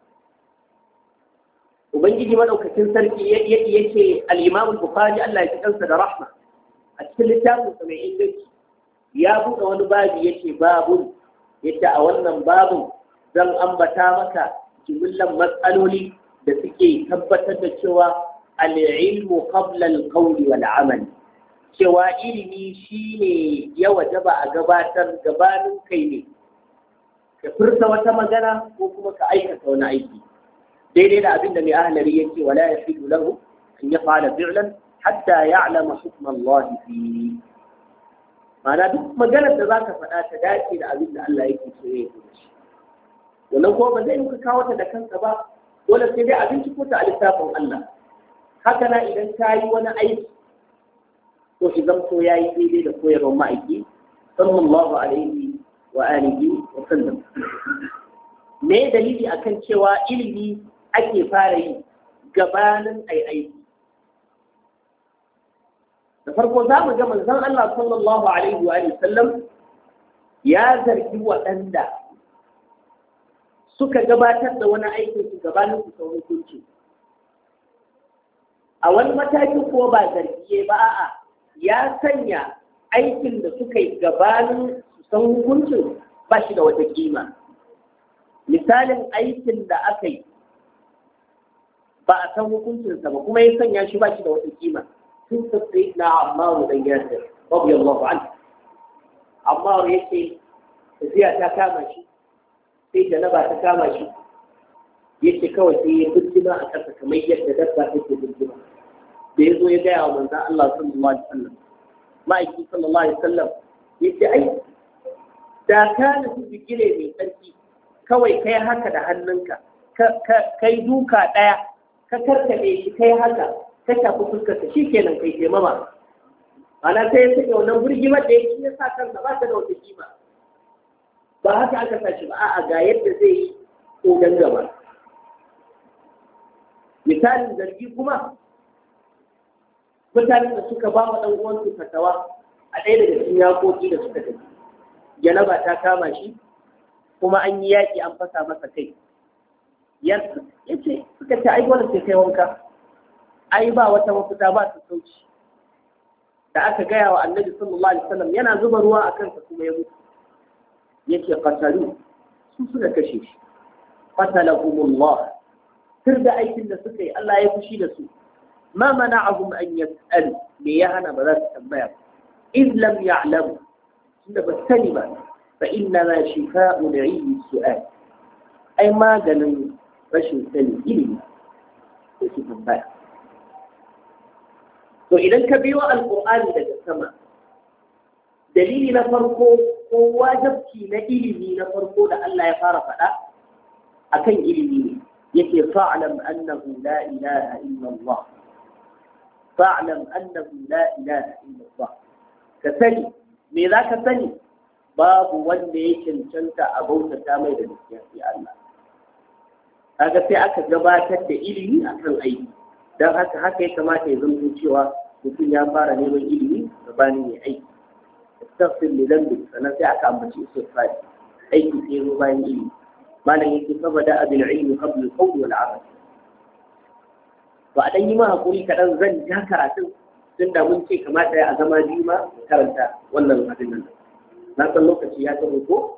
ubangiji madaukakin sarki yake al-Imam al-Bukhari Allah ya kansa da rahma a cikin littafin sa mai inganci ya buɗe wani babu yake babun yace a wannan babun zan ambata maka jimillan matsaloli da suke tabbatar da cewa al-ilmu qabla al-qawli wal amal cewa ilimi shine ya wajaba a gabatar gabanin kai ne ka furta wata magana ko kuma ka aikata wani aiki daidai da abinda mai ahlari yake wala yahidu lahu an yaf'ala fi'lan hatta ya'lama hukm Allah fi ma'ana duk maganar da zaka faɗa ta dace da abinda Allah yake so ya yi shi wannan ko ba zai muka kawo ta da kanka ba dole sai dai abinci ko ta a littafin Allah haka na idan ka yi wani aiki to shi zamto ya yi daidai da koyarwar ma'aiki sallallahu alaihi wa alihi wa sallam me dalili akan cewa ilimi ake fara yi gabanin ai aiki da farko za mu ga manzon Allah sallallahu alaihi wa sallam ya zargi waɗanda suka gabatar da wani aikin su gabanin su sau hukunci a wani mataki ko ba zargiye ba a'a ya sanya aikin da suka yi gabanin su san hukuncin ba shi da wata kima misalin aikin da aka yi ba a san hukuncinsa ba kuma ya sanya shi ba shi da wata kima sun sassi na Ammaru dan Yasir radiyallahu anhu Ammaru yake tafiya ta kama shi sai janaba ta kama shi yake kawai sai ya birgima a ƙasa kamar yadda dabba take birgima da ya zo ya gaya wa manzan Allah sallallahu alaihi wasallam ma'aiki sallallahu alaihi wasallam yace ai da ka nufi bigire mai tsarki kawai kai haka da hannunka kai duka ɗaya ka karkaɗe shi kai haka ka shafi fuskarka shi kenan kai taimama ana sai ya sanya wannan burgimar da yake ya sa kansa ba ta da wata kima ba haka aka sa shi ba a'a ga yadda zai yi ko gaba misalin zargi kuma mutanen da suka ba wa ɗan uwansu fatawa a ɗaya daga cikin yakoki da suka tafi janaba ta kama shi kuma an yi yaƙi an fasa masa kai ya ce suka ce ai dole sai kai wanka ai ba wata mafita ba su sauci da aka gaya wa annabi sallallahu alaihi wasallam yana zuba ruwa a kansa kuma ya mutu yake qatalu su suka kashe shi qatalahumullah sir da aikin da suka yi Allah ya fushi da su ma mana'ahum an yas'alu me ya hana ba za su tambaya in lam ya'lamu tunda ba sani ba fa inna ma shifa'u li'i su'al ai maganin rashin sani ilimi ko ki tambaya to idan ka biyo alqur'ani daga sama dalili na farko ko wajibci na ilimi na farko da Allah ya fara faɗa akan ilimi ne yake fa'lam annahu la ilaha illa Allah fa'lam annahu la ilaha illa Allah ka sani me za ka sani babu wanda ya cancanta a bautata mai da gaskiya sai Allah kaga sai aka gabatar da ilimi akan aiki dan haka haka ya kamata ya zama cewa mutum ya fara neman ilimi gabanin ya aiki tafsir li dambi sannan sai aka ambaci istighfar aiki sai zo bayan ilimi malam yake saboda abin ilmi qabla al-qawl wal amal to a dan yi ma hakuri kadan zan ja karatun tunda mun ce kamata ya zama biyu ma karanta wannan abin nan na san lokaci ya tafi ko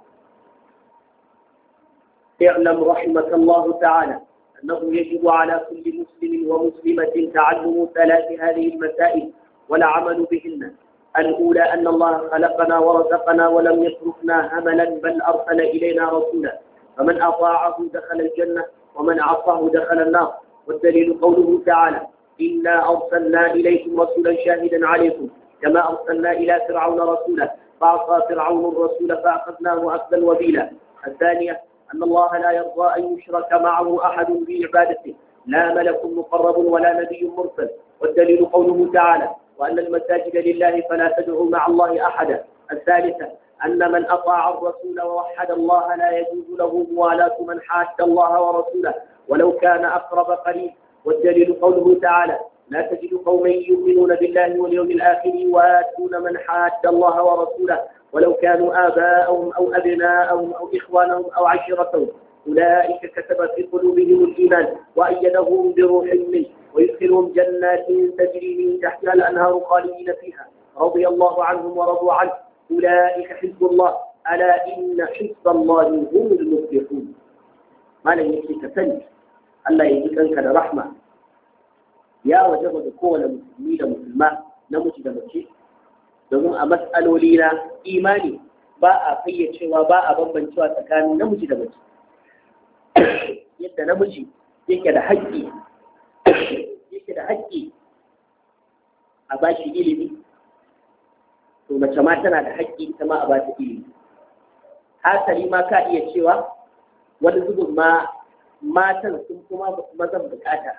اعلم رحمك الله تعالى أنه يجب على كل مسلم ومسلمة تعلم ثلاث هذه المسائل والعمل بهن الأولى أن الله خلقنا ورزقنا ولم يتركنا هملا بل أرسل إلينا رسولا فمن أطاعه دخل الجنة ومن عصاه دخل النار والدليل قوله تعالى إنا أرسلنا إليكم رسولا شاهدا عليكم كما أرسلنا إلى فرعون رسولا فعصى فرعون الرسول فأخذناه أخذا وبيلا الثانية أن الله لا يرضى أن يشرك معه أحد في عبادته لا ملك مقرب ولا نبي مرسل. والدليل قوله تعالى وأن المساجد لله فلا تدعوا مع الله أحدا. الثالثة أن من أطاع الرسول ووحد الله لا يجوز له موالاة من حاد الله ورسوله ولو كان أقرب قريب. والدليل قوله تعالى لا تجد قوما يؤمنون بالله واليوم الآخر يوادون من حاد الله ورسوله ولو كانوا آباءهم أو أبناءهم أو إخوانهم أو عشيرتهم أولئك كتب في قلوبهم الإيمان وأيدهم بروح منه ويدخلهم جنات تجري من تحتها الأنهار خالدين فيها رضي الله عنهم ورضوا عنه أولئك حزب الله ألا إن حزب الله هم المفلحون. ما لن يكفي كفنك الله يجيك أنك لرحمة يا وجب دكوة لمسلمين لمسلمات نمت دمتي domin a matsaloli na imani ba a fayyacewa ba a bambancewa tsakanin namiji da mace yadda namiji yake da haƙƙi yake da haƙƙi a ba shi ilimi to mace ma tana da haƙƙi ita ma a ba ta ilimi hasali ma ka iya cewa wani zubin ma matan sun kuma mazan bukata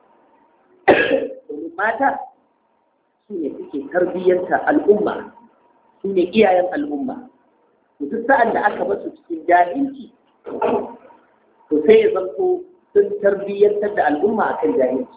domin mata su ne suke tarbiyyanta al'umma su ne iyayen al'umma duk sa'an da aka basu cikin jahilci to sai ya zanto sun tarbiyyantar da al'umma akan jahilci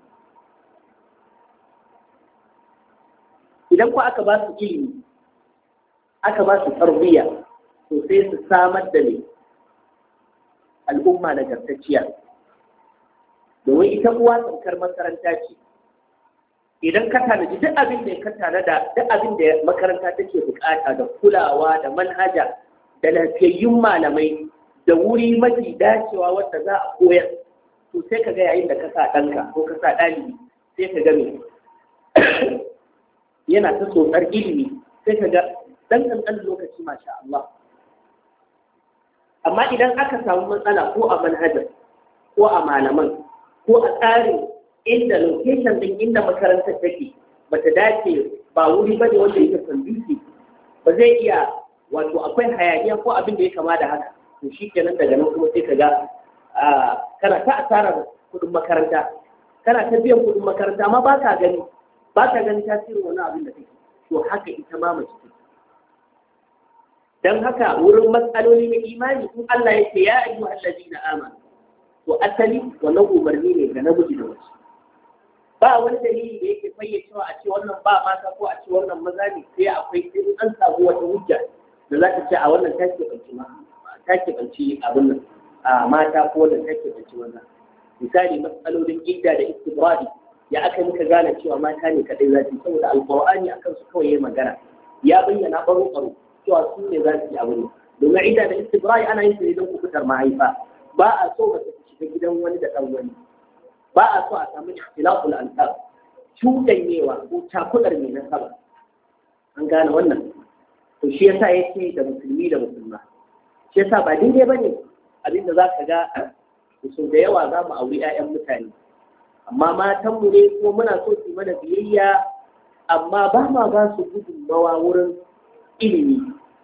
idan ko aka ba su ilimi aka ba su tarbiyya to sai su samar da ne al'umma nagartacciya domin ita uwa tsankar makaranta ce idan ka tanaji duk abin da ka tanada duk abin da makaranta take bukata da kulawa da manhaja da lafiyayyun malamai da wuri mafi dacewa wanda za a koyar to sai ka ga yayin da ka sa ɗanka ko ka sa ɗalibi sai ka ga me yana ta tsotsar ilimi sai ka ga ɗan ƙanƙanin lokaci masha Allah amma idan aka samu matsala ko a manhajar ko a malaman ko a tsarin inda location din inda makarantar take bata dace ba wuri bane wanda yake conducive ba zai iya wato akwai hayaniya ko abin da ya kama da haka to shikenan daga nan kuma sai kaga kana ta asarar kudin makaranta kana ta biyan kudin makaranta amma ba ka gani ba ka gani tasirin wani abin da kake to haka ita ma mace take dan haka wurin matsaloli na imani in Allah yake ya ayyuhal ladina amanu to asali wannan umarni ne ga namiji da mace ba wani dalili da yake fayyacewa a ce wannan ba mata ko a ce wannan maza ne sai akwai sai an samu wata hujja da za ta ce a wannan ta ke banci ma ta ke banci abin nan a mata ko wannan ta ke banci wannan misali matsalolin idda da istibradi ya aka muka gane cewa mata ne kadai za su saboda alqur'ani akan su kawai yayi magana ya bayyana baro baro cewa su ne za su yi abin domin idda da istibradi ana yin su ne don kubutar mahaifa ba a so mace ta shiga gidan wani da ɗan wani ba a so a samu ikhtilaful ansab cuɗanyewa ko takudar mai nasaba an gane wannan to shi yasa yake da musulmi da musulma shi yasa ba daidai bane abinda za ka ga so da yawa za mu auri 'ya'yan mutane amma matan mu ne ko muna so su mana biyayya amma ba ma ba su gudunmawa wurin ilimi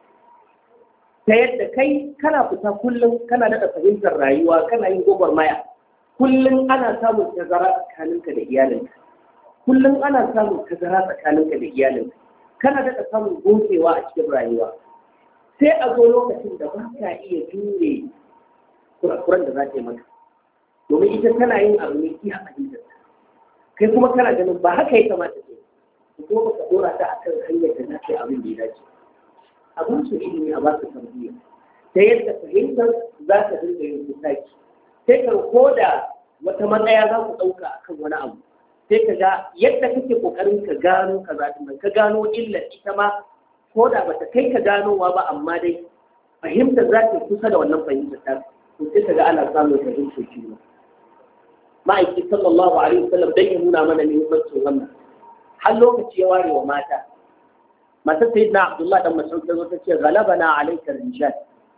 ta yadda kai kana fita kullum kana daɗa fahimtar rayuwa kana yin gwagwarmaya kullum ana samun tazara tsakaninka da iyalinka kullum ana samun tazara tsakaninka da iyalinka kana daɗa samun gogewa a cikin rayuwa sai a zo lokacin da ba ka iya jure kurakuran da za ta yi maka domin ita tana yin abu ne iya fahimtar kai kuma kana ganin ba haka ya kamata ce kuma ba ka dora ta akan hanyar da za ta yi abin da ya dace abin su ilimi a ba su tarbiyya ta yadda fahimtar za ta dinga yin kusaki sai ka ko da wata matsaya za ku ɗauka akan wani abu sai ka ga yadda kake ƙoƙarin ka gano ka zaɓi mai ka gano illar ita ma ko da bata kai ka ganowa ba amma dai fahimtar za ta kusa da wannan fahimtar ta to sai ka ga ana samun fahimtar juna ma'aiki sallallahu alaihi wasallam dan ya nuna mana muhimmancin wannan har lokaci ya ware wa mata matar sayyidina abdullahi dan mas'ud ta zo ta ce galabana alayka rijal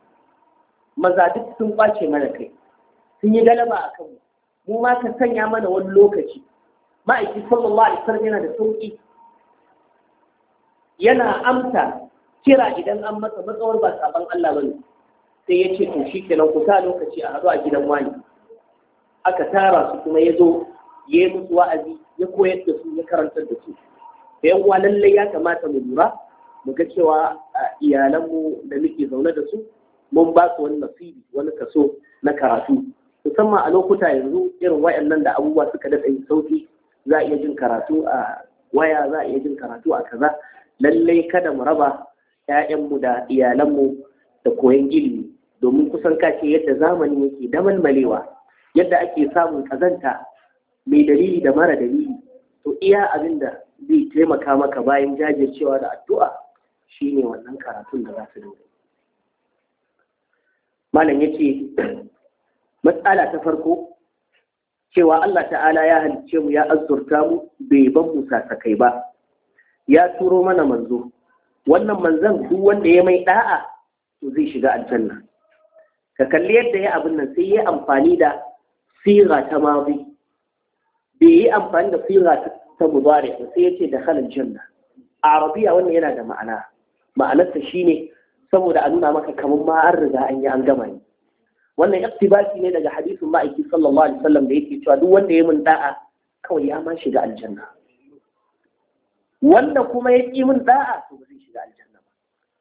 maza duk sun kwace mana kai sun yi galaba a kanmu mu ma ka sanya mana wani lokaci ma'aiki sallallahu alaihi wasallam yana da sauki yana amsa kira idan an masa matsawar ba saban Allah bane sai ya ce to shikenan ku sa lokaci a haɗu a gidan wani aka tara su kuma ya zo ya yi musu wa'azi ya koyar da su ya karantar da su da yan uwa lallai ya kamata mu lura mu ga cewa iyalanmu da muke zaune da su mun ba su wani nasibi wani kaso na karatu musamman a lokuta yanzu irin wayannan da abubuwa suka daɗa yin sauki za a iya jin karatu a waya za a iya jin karatu a kaza lallai kada mu raba ‘ya'yanmu da iyalanmu da koyon ilimi domin kusan kace yadda zamani yake damalmalewa yadda ake samun kazanta mai dalili da mara dalili to iya abin da zai taimaka maka bayan jajircewa da addu'a shine wannan karatun da za su dinga malam yace matsala ta farko cewa Allah ta'ala ya halicce mu ya azurta mu bai ban mu sasakai ba ya turo mana manzo wannan manzon duk wanda ya mai da'a to zai shiga aljanna ka kalli yadda ya abin nan sai ya amfani da siga ta mazi bai yi amfani da siga ta mudari sai ya ce da halin janna a arabiya wannan yana da ma'ana ma'anarsa shine saboda a nuna maka kamar ma an riga an yi an gama ne wannan iktibasi ne daga hadisin ma'aiki sallallahu alaihi wasallam da yake cewa duk wanda ya mun da'a kawai ya ma shiga aljanna wanda kuma ya ƙi min da'a to ba zai shiga aljanna ba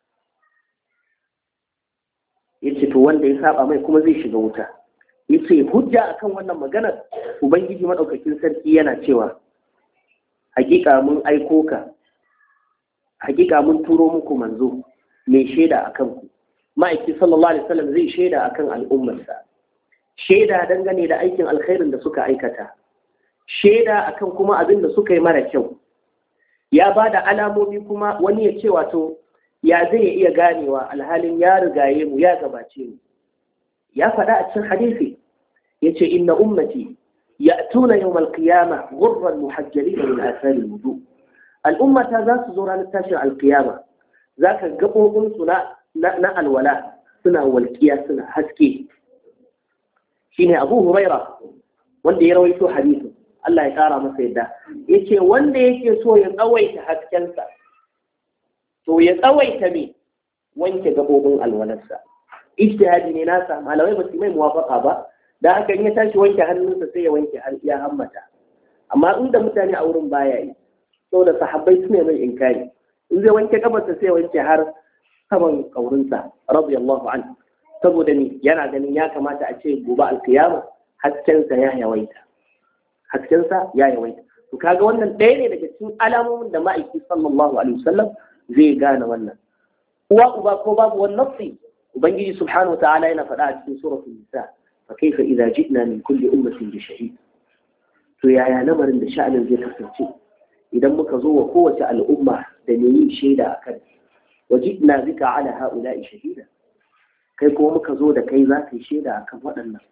yace to wanda ya saba mai kuma zai shiga wuta yace hujja akan wannan maganar ubangiji madaukakin sarki yana cewa hakika mun aiko ka hakika mun turo muku manzo mai shaida akan ku ma'aiki sallallahu alaihi wasallam zai shaida akan al'ummarsa shaida dangane da aikin alkhairin da suka aikata shaida akan kuma abin da suka yi mara kyau ya ba da alamomi kuma wani ya ce wato ya zai iya ganewa alhalin ya rigaye mu ya gabace mu ya faɗa a cikin hadisi ya ce inna ummati ya'tuna yawmal qiyama ghurran muhajjalin min athari wudu al'ummata za su zo ranar tashin alqiyama zaka gabobin su na na alwala suna walƙiya suna haske shine Abu Huraira wanda ya rawaito hadisin Allah ya kara masa yadda yace wanda yake so ya tsawaita haskensa to ya tsawaita me wanke gabobin alwalarsa ijtihadi ne nasa malamai ba su mai muwafaqa ba da haka in ya tashi wanke hannunsa sai ya wanke har ya hammata amma inda mutane a wurin baya yi saboda sahabbai su ne mai inkari in zai wanke kafarsa sai ya wanke har saman kaurinsa radiyallahu anhu saboda ni yana ganin ya kamata a ce gobe alkiyama haskensa ya yawaita haskensa ya yawaita to kaga wannan ɗaya ne daga cikin alamomin da ma'aiki sallallahu alaihi wasallam zai gane wannan uwa uba ko babu wannan nafsi ubangiji subhanahu wataala yana faɗa a cikin suratul nisa fa kaifa idza ji'na min kulli ummatin bi shahid to yaya lamarin da sha'anin zai kasance idan muka zo wa kowace al'umma da ne yin shaida akan wa ji'na bika ala ha'ula'i shahida kai kuma muka zo da kai za ka yi shaida akan waɗannan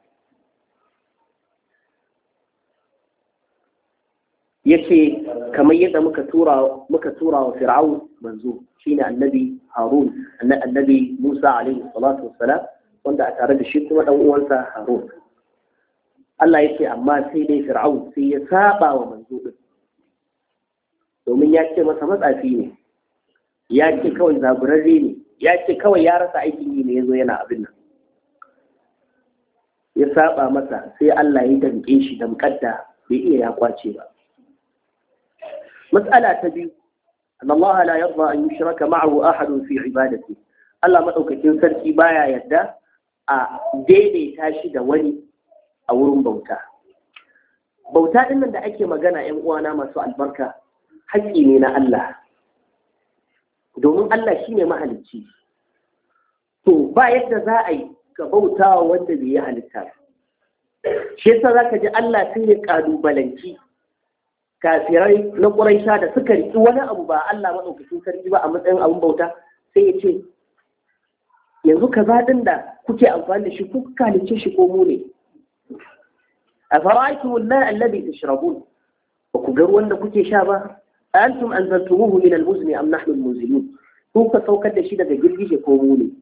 yace kamar yadda muka tura muka tura wa fir'aun manzo shine annabi harun annabi musa alaihi salatu wassalam wanda a tare da shi kuma dan uwansa harun Allah yace amma sai dai fir'aun sai ya saba wa manzo din domin ya ce masa matsafi ne ya ce kawai zaburarre ne ya ce kawai ya rasa aikin yi ne yazo yana abin nan ya saba masa sai Allah ya danke shi damkadda bai iya ya kwace ba مسألة تبي أن الله لا يرضى أن يشرك معه أحد في عبادته الله مدعوك تنسل كبايا يدى ديني تاشد ولي أو رم بوتا بوتا إنن دا أكي مغانا إموانا ما سؤال بركة حكي لنا الله domin Allah shine mahalicci to ba yadda za a yi ka bauta wanda bai yi halitta shi yasa zaka ji Allah sai ya kalubalanci kafirai na ƙuraisha da suka riƙi wani abu ba Allah maɗaukakin sarki ba a matsayin abin bauta sai ya ce yanzu ka zaɗin da kuke amfani da shi kuka kalice shi ko mu ne a fara'aikin wallah allazi tashrabun ba ku ga ruwan da kuke sha ba antum anzaltumuhu min al-muzni am nahnu al-munzilun ku ka saukar da shi daga girgije ko mu ne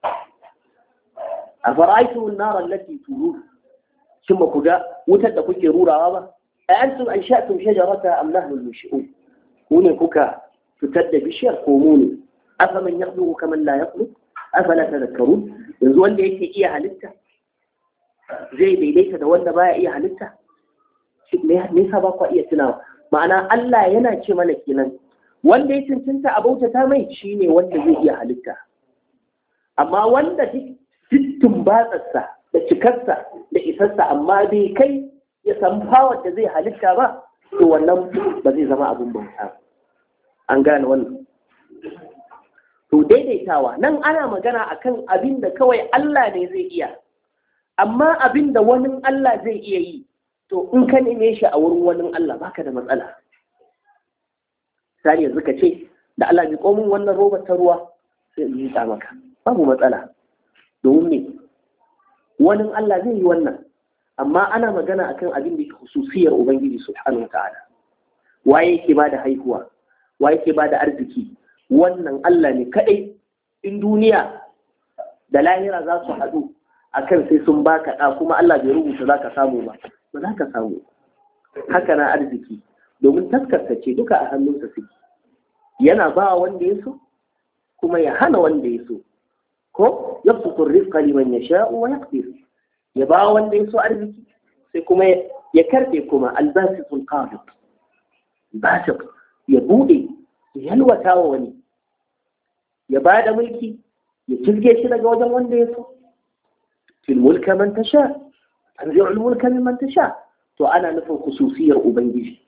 a fara'aikin an-nar allati turun shin ba ku ga wutar da kuke rurawa ba أأنتم أنشأتم شجرتها أم نحن المنشئون كوني كوكا تتد بشير كوموني أفمن يخلق كمن لا يخلق أفلا تذكرون ينزو اللي يكي إياها لك zai daidaita da wanda baya iya halitta? Me yasa ba ku iya tunawa? Ma'ana Allah yana ce mana kenan wanda ya cancanta a bautata mai shine wanda zai iya halitta. Amma wanda duk tumbatsarsa da cikarsa da isarsa amma bai kai ya samu fawar da zai halitta ba, to wannan ba zai zama abin bauta. An gane wannan. To daidaitawa nan ana magana akan abin da kawai Allah ne zai iya, amma abin da wani Allah zai iya yi, to in ka neme shi a wurin wani Allah baka da matsala. Misali yanzu ka ce da Allah bi komin wannan robar ta ruwa sai in yi ta maka, babu matsala. Domin me? Wani Allah zai yi wannan, amma ana magana akan abin da ke hususiyar Ubangiji subhanahu wa ta'ala. Waye yake ba da haihuwa? Waye yake ba da arziki? Wannan Allah ne kaɗai. In duniya da lahira za su haɗu akan sai sun baka ɗa kuma Allah bai rubuta za ka samu ba, ba za ka samu. Haka na arziki, domin taskarta ce duka a hannunsa suke. Yana ba wanda ya so kuma ya hana wanda ya so. Ko yabsutu rizqa liman yasha'u wa yaqdir. Ya ba wanda ya so arziki sai kuma ya karɓe kuma albasitul qabid. Basit ya bude ya yalwata wa wani, ya ba da mulki ya tilge shi daga wajen wanda ya so. Fil mulka man tasha, tanzi'ul mulka mimman tasha. To ana nufin khususiyar Ubangiji.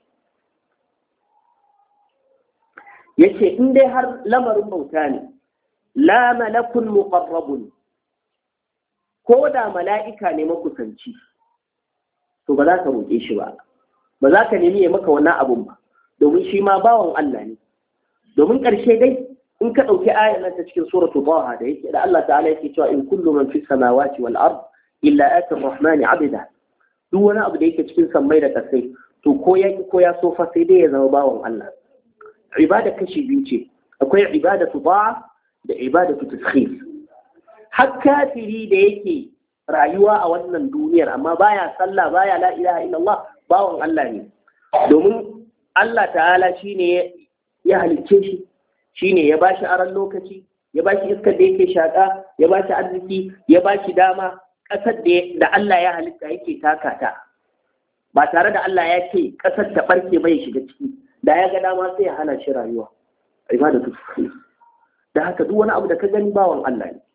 Yace in dai har lamarin bauta ne, la malakun muqarrabun, ko da mala'ika ne makusanci, to ba za ka roƙe shi ba, ba za ka nemi ya maka wannan abun ba, domin shi ma bawan Allah ne. Domin ƙarshe dai in ka ɗauki ayar nan ta cikin suratu Taha da yake da Allah ta'ala yake cewa in kullu man fi samawati wal ard illa ati ar-rahmani abida. Duk wani abu da yake cikin sammai da ƙasai to ko ya ko ya sofa sai dai ya zama bawan Allah. Ibada kashi biyu ce, akwai ibadatu ta'a da ibadatu taskhir. Har kafiri da yake rayuwa a wannan duniyar amma baya sallah baya la ilaha illallah bawan Allah ne. Domin Allah ta'ala shine ya halicce shi, shine ya bashi aran lokaci, ya bashi iskar da yake shaka, ya bashi arziki, ya bashi dama, ƙasar da Allah ya halitta yake taka ta. Ba tare da Allah ya ce ƙasar ta barke bai shiga ciki, da ya ga dama sai ya hana shi rayuwa. Ibadatu taskhir. Da haka duk wani abu da ka gani bawan Allah ne.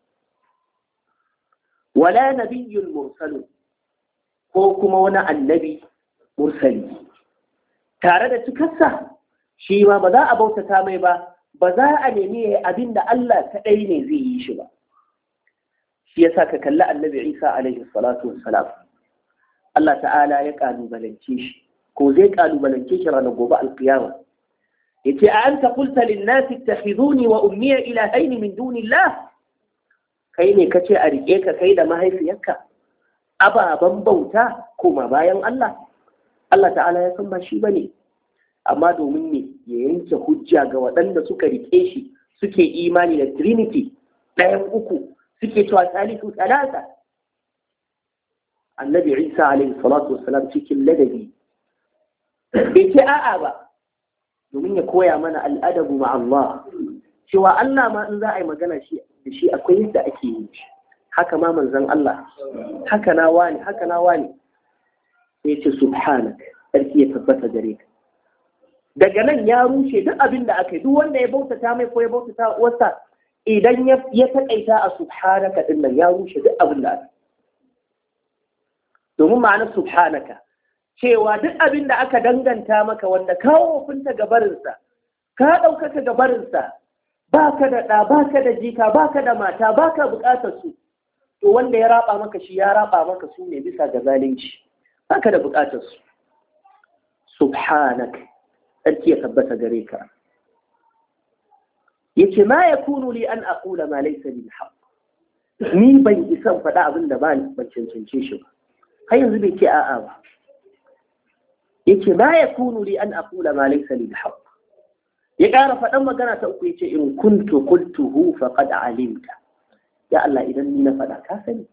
Wala nabiyyun mursalun, ko kuma wani annabi mursali. Tare da cikarsa shi ma ba za a bautata mai ba, ba za a nemi abin da Allah kaɗai ne zai yi shi ba. Shi yasa ka kalli annabi Isa alaihi salatu wassalam. Allah ta'ala ya kalubalance shi, ko zai kalubalance shi ranar gobe alkiyama. Yace a anta qulta lin-nasi ittakhiduni wa ummiya ilahayn min dunillah. Kai ne kace a rike ka kai da mahaifiyarka ababan bauta kuma bayan Allah. Allah ta'ala ya san ba shi bane. Amma domin ne ya yanke hujja ga waɗanda suka rike shi suke imani da Trinity ɗayan uku suke cewa salisu talata. Annabi Isa alaihi salatu wassalam cikin ladabi bai ce a'a ba, domin ya koya mana al'adabu ma Allah, cewa Allah ma in za a yi magana shi da shi akwai yadda ake yi shi. Haka ma manzon Allah, haka na wani, haka na wani. Sai ce subhanak, sarki ya tabbata gare ka. Daga nan ya rushe duk abin da aka yi, duk wanda ya bautata mai ko ya bautata wasa, idan ya taƙaita a subhanaka din nan ya rushe duk abin da aka yi. Domin ma'anar subhanaka, cewa duk abin da aka danganta maka wanda kawo funta gabarinsa, ka ɗaukaka gabarinsa, ba ka da ɗa, ba ka da jika, ba ka da mata, ba ka buƙatar su, to wanda ya raba maka shi ya raba maka su ne bisa ga zalunci, ba ka da buƙatar su. Subhanak, sarki ya tabbata gare ka. Yace ma yakunu li an aqula ma laysa bil haqq. Ni ban isan faɗa abin da ba ban cancance shi ba. Har yanzu bai ce a'a ba. Yace ma yakunu li an aqula ma laysa bil haqq. Ya ƙara faɗan magana ta uku yace in kuntu qultuhu faqad alimta. Ya Allah idan ni na faɗa ka sani.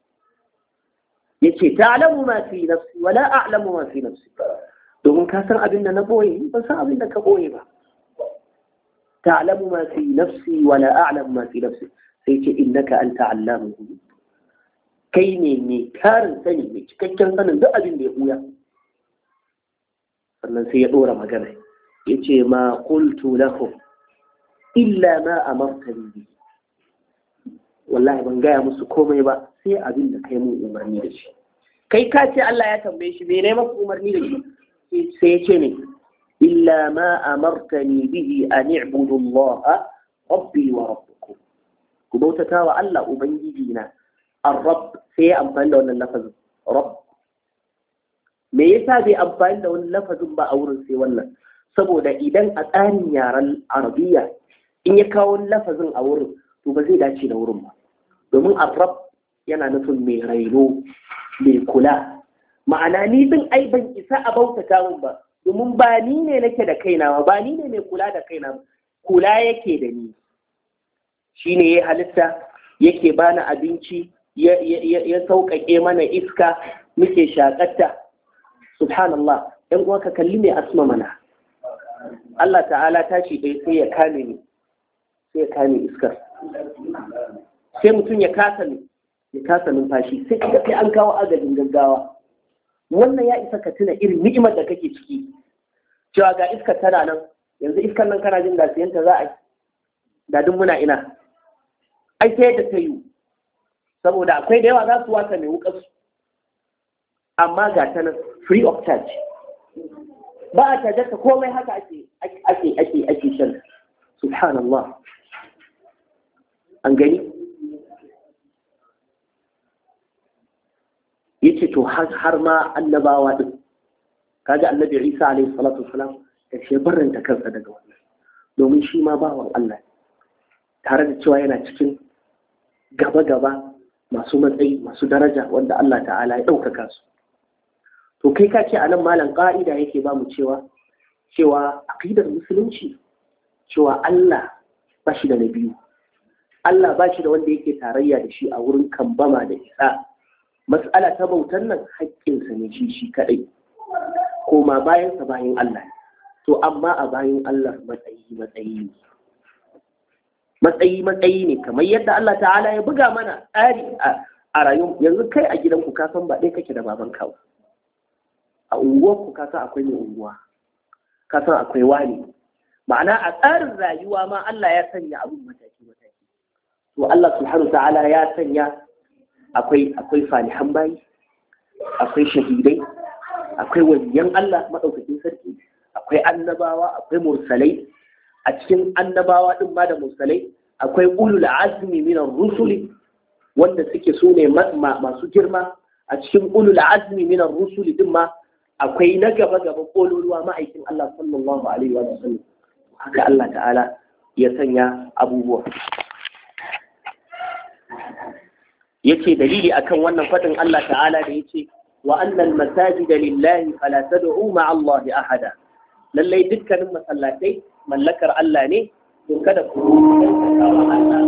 Yace ta'lamu ma fi nafsi wa la a'lamu ma fi nafsi. Domin ka san abin da na boye, ban san abin da ka boye ba. Ta'lamu ma fi nafsi wa la a'lamu ma fi nafsi. Sai ce innaka anta allamul ghuyub. kai ne mai karin sani mai cikakken sanin duk abin da ya buya. Sannan sai ya ɗora magana ya ce ma qultu lahum illa ma amartani bi, wallahi ban gaya musu komai ba sai abin da kai mun umarni da shi. Kai ka ce Allah ya tambaye shi bai maka umarni da shi, sai ya ce ne illa ma amartani bihi an i'budu Allah rabbi wa rabbukum, ku bautata wa Allah ubangiji na. ar-rabb sai ya amfani da wannan lafazin rabb. Me yasa bai amfani da wani lafazin ba a wurin sai wannan? Saboda idan a tsarin yaren arabiya in ya kawo lafazin a wurin to ba zai dace da wurin ba, domin ar-rabb yana nufin mai raino, mai kula. Ma'ana ni din ai ban isa a bautata min ba, domin ba ni ne nake da kaina ba, ba ni ne mai kula da kaina ba, kula yake da ni. Shine ya halitta, yake bani abinci, ya sauƙaƙe mana iska muke shaƙatta. Subhanallah, ‘yan uwa ka kalli mai asma mana. Allah ta'ala tashi ɗaya sai ya kame ni, sai ya kame iskar. Sai mutum ya kasa ne, ya kasa numfashi, sai kaga sai an kawo agajin gaggawa. Wannan ya isa ka tuna irin ni'imar da kake ciki. Cewa ga iskar tana nan, yanzu iskar nan kana jin gasiyanta za a yi. Da duk muna ina. Ai sai da ta yi. Saboda akwai da yawa za su wasa mai wukarsu. Amma ga ta nan free of charge. Ba a caje ka komai haka ake ake ake ake shan. Subhanallah. An gani? Yace to har ma annabawa din. Kaga annabi Isa alaihi salatu wasalam da shi barranta kansa daga wannan. Domin shi ma bawan Allah. Tare da cewa yana cikin gaba-gaba masu matsayi masu daraja wanda Allah ta'ala ya ɗaukaka su. To kai ka ce a nan malam ƙa'ida yake ba mu cewa cewa aqidar musulunci cewa Allah ba shi da na biyu, Allah ba shi da wanda yake tarayya da shi a wurin kambama da isa. Mas'ala ta bautar nan haƙƙinsa ne shi shi kaɗai, koma bayansa bayan Allah. To amma a bayan Allah matsayi matsayi ne. Matsayi matsayi ne kamar yadda Allah ta'ala ya buga mana tsari a rayuwa. Yanzu kai a gidanku ka san ba ɗaya kake da baban ka. A unguwarku ka san akwai mai unguwa, ka san akwai wani. Ma'ana a tsarin rayuwa ma Allah ya sanya abin mataki mataki. To Allah subhanahu ta'ala ya sanya akwai akwai salihan bayi, akwai shahidai, akwai waliyan Allah madaukakin sarki, akwai annabawa, akwai mursalai. A cikin annabawa din ma da mursalai akwai ulul azmi minar rusuli wanda suke so ne masu girma. A cikin ulul azmi minar rusuli din ma akwai na gaba gaba kololuwa ma'aikin Allah sallallahu alaihi wa sallam. Haka Allah ta'ala ya sanya abubuwa. Yace dalili akan wannan fadin Allah ta'ala da yace wa annal masajida lillahi fala tad'u ma'a Allah ahada. Lallai dukkanin masallatai mallakar Allah ne, to kada ku kyautata wa Allah.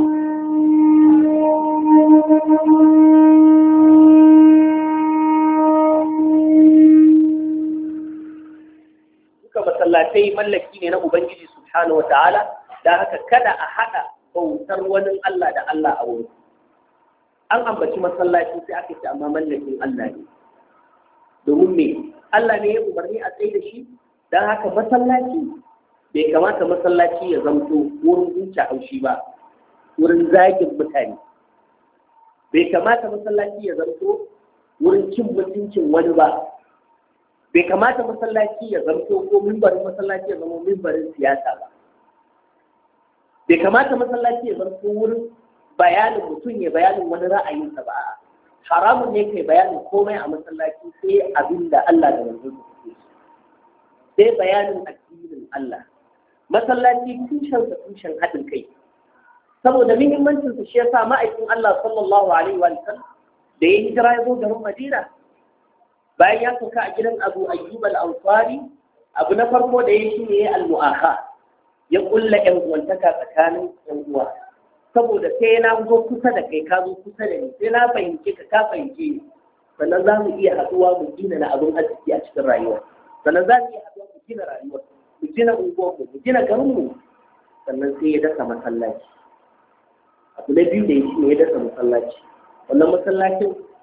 Duka masallatai mallaki ne na Ubangiji subhanahu wa ta'ala, da haka kada a haɗa bautar wani Allah da Allah a wuri. An ambaci masallaci sai aka ce amma mallakin Allah ne. Domin me? Allah ne ya umarni a tsaye da shi, don haka masallaci bai kamata masallaci ya zamto wurin zuciya haushi ba, wurin zagin mutane. Bai kamata masallaci ya zamto wurin cin mutuncin wani ba. Bai kamata masallaci ya zamto ko mimbarin masallaci ya zama mimbarin siyasa ba. Bai kamata masallaci ya zamto wurin bayanin mutum ya bayanin wani ra'ayinsa ba. Haramun ne kai bayanin komai a masallaci sai abin da Allah da manzon sa suke. Sai bayanin addinin Allah. Masallaci tushen sa tushen haɗin kai. Saboda muhimmancin sa shi yasa ma'aikin Allah sallallahu alaihi wa sallam da ya hijira ya zo garin Madina, bayan ya sauka a gidan Abu Ayyub al-Ansari, abu na farko da ya shi ne al-mu'akha, ya kulla ƴan uwantaka tsakanin ƴan uwa. Saboda sai na zo kusa da kai ka zo kusa da ni, sai na fahimce ka ka fahimce ni, sannan za mu iya haɗuwa mu gina na abin arziki a cikin rayuwa. Sannan za mu iya haɗuwa mu gina rayuwa, mu gina unguwarmu, mu gina garinmu. Sannan sai ya dasa masallaci. Abu na biyu da ya shi ne ya dasa masallaci. Wannan masallacin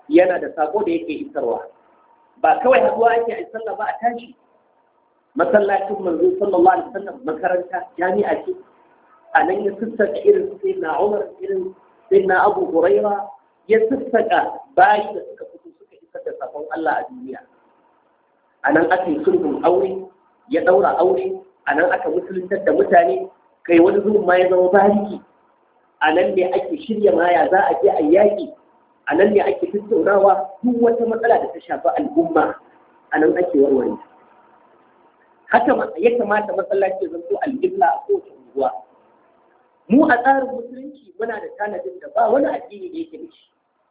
yana da sako da yake isarwa. Ba kawai haduwa ake a sallah ba a tashi. Masallacin manzo sallallahu alaihi wasallam makaranta jami'a ce. A nan ya sassaka irin sai na Umar, irin sai na Abu Huraira, ya sassaka bayi da suka fito suka isar da sakon Allah a duniya. A nan aka yi sulhun aure, ya daura aure, a nan aka musuluntar da mutane, kai wani zuwan ma ya zama bariki. A nan ne ake shirya maya za a je a yaƙi, a nan ne ake tattaunawa duk wata matsala da ta shafi al'umma, a nan ake warware. Haka ya kamata masallaci ya zanto alƙibla a kowace unguwa. Mu a tsarin musulunci muna da tanadin da ba wani addini da yake da shi.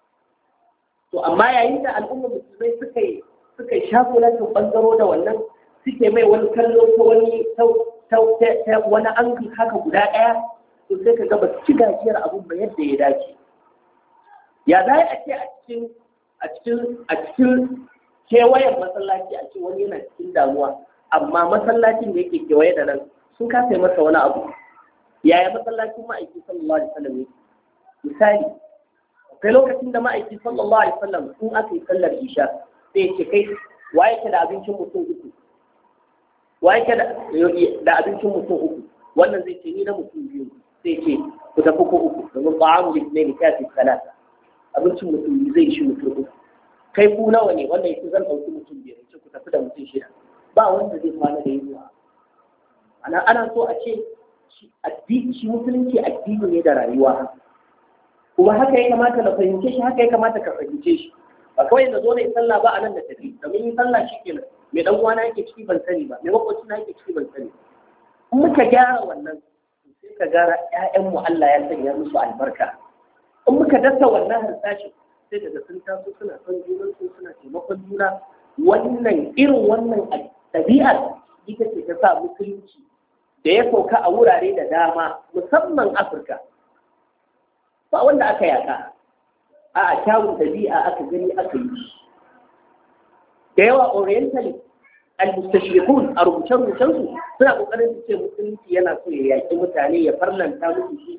To amma yayin da al'ummar musulmai suka yi suka yi shafulatin ɓangaro da wannan suke mai wani kallo ta wani ta wani angul haka guda ɗaya, to sai ka ga ba su ci gajiyar abun ba yadda ya dace. Ya za a ce a cikin a cikin a cikin kewayen masallaci a ce wani yana cikin damuwa, amma masallacin da yake kewaye da nan sun kasa masa wani abu. Yaya masallacin ma'aiki sallallahu alaihi wasallam yake? Misali, akwai lokacin da ma'aiki sallallahu alaihi wasallam in aka yi sallar isha sai ya ce kai wa yake da abincin mutum uku? Wa yake da abincin mutum uku? Wannan zai ce ni na mutum biyu. Sai ce ku tafi ko uku domin ba'amu litnaini kafi salata. Abincin mutum biyu zai shi mutum uku. Kai ku nawa ne? Wannan yake zan ɗauki mutum biyar, ce ku tafi da mutum shida. Ba wanda zai kwana da yunwa. Ana ana so a ce addini shi musulunci addini ne da rayuwa. Kuma haka ya kamata na fahimce shi, haka ya kamata ka fahimce shi. Ba kawai na zo na yi sallah ba a nan da tafi. Domin yin sallah shi kenan. Mai ɗan uwana yake ciki ban sani ba. Mai makwabci na yake ciki ban sani. In muka gyara wannan, sai ka gara ƴaƴanmu Allah ya sanya musu albarka. In muka dasa wannan harsashin, sai daga sun taso suna son junansu suna taimakon juna. Wannan irin wannan ɗabi'ar ita ce ta sa musulunci da ya sauka a wurare da dama, musamman Afirka. Ba wanda aka yaka, a kyawun ɗabi'a aka gani aka yi. Da yawa orientalist al-mustashriqun a rubuce-rubucensu suna ƙoƙarin su ce musulunci yana so ya yaƙi mutane, ya farlanta musu shi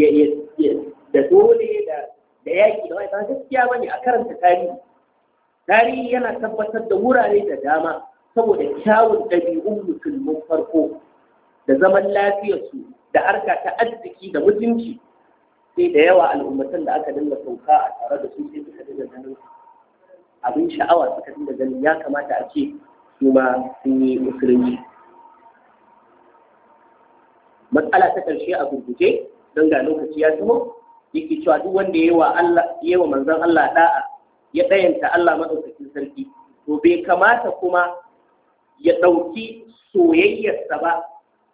da dole da yaƙi da wani. Ba gaskiya ba ne a karanta tarihi. Tarihi yana tabbatar da wurare da dama saboda kyawun ɗabi'un musulmin farko da zaman lafiyarsu da harka ta arziki da mutunci, sai da yawa al'ummatan da aka dinga sauka a tare da su sai suka dinga ganin abin sha'awa, suka dinga ganin ya kamata a ce su ma sun yi musulunci. Matsala ta ƙarshe a gurguje don ga lokaci ya tumo, yake cewa duk wanda ya yi wa Allah ya wa manzon Allah da'a ya ɗayanta Allah maɗaukakin sarki, to bai kamata kuma ya ɗauki soyayyarsa ba,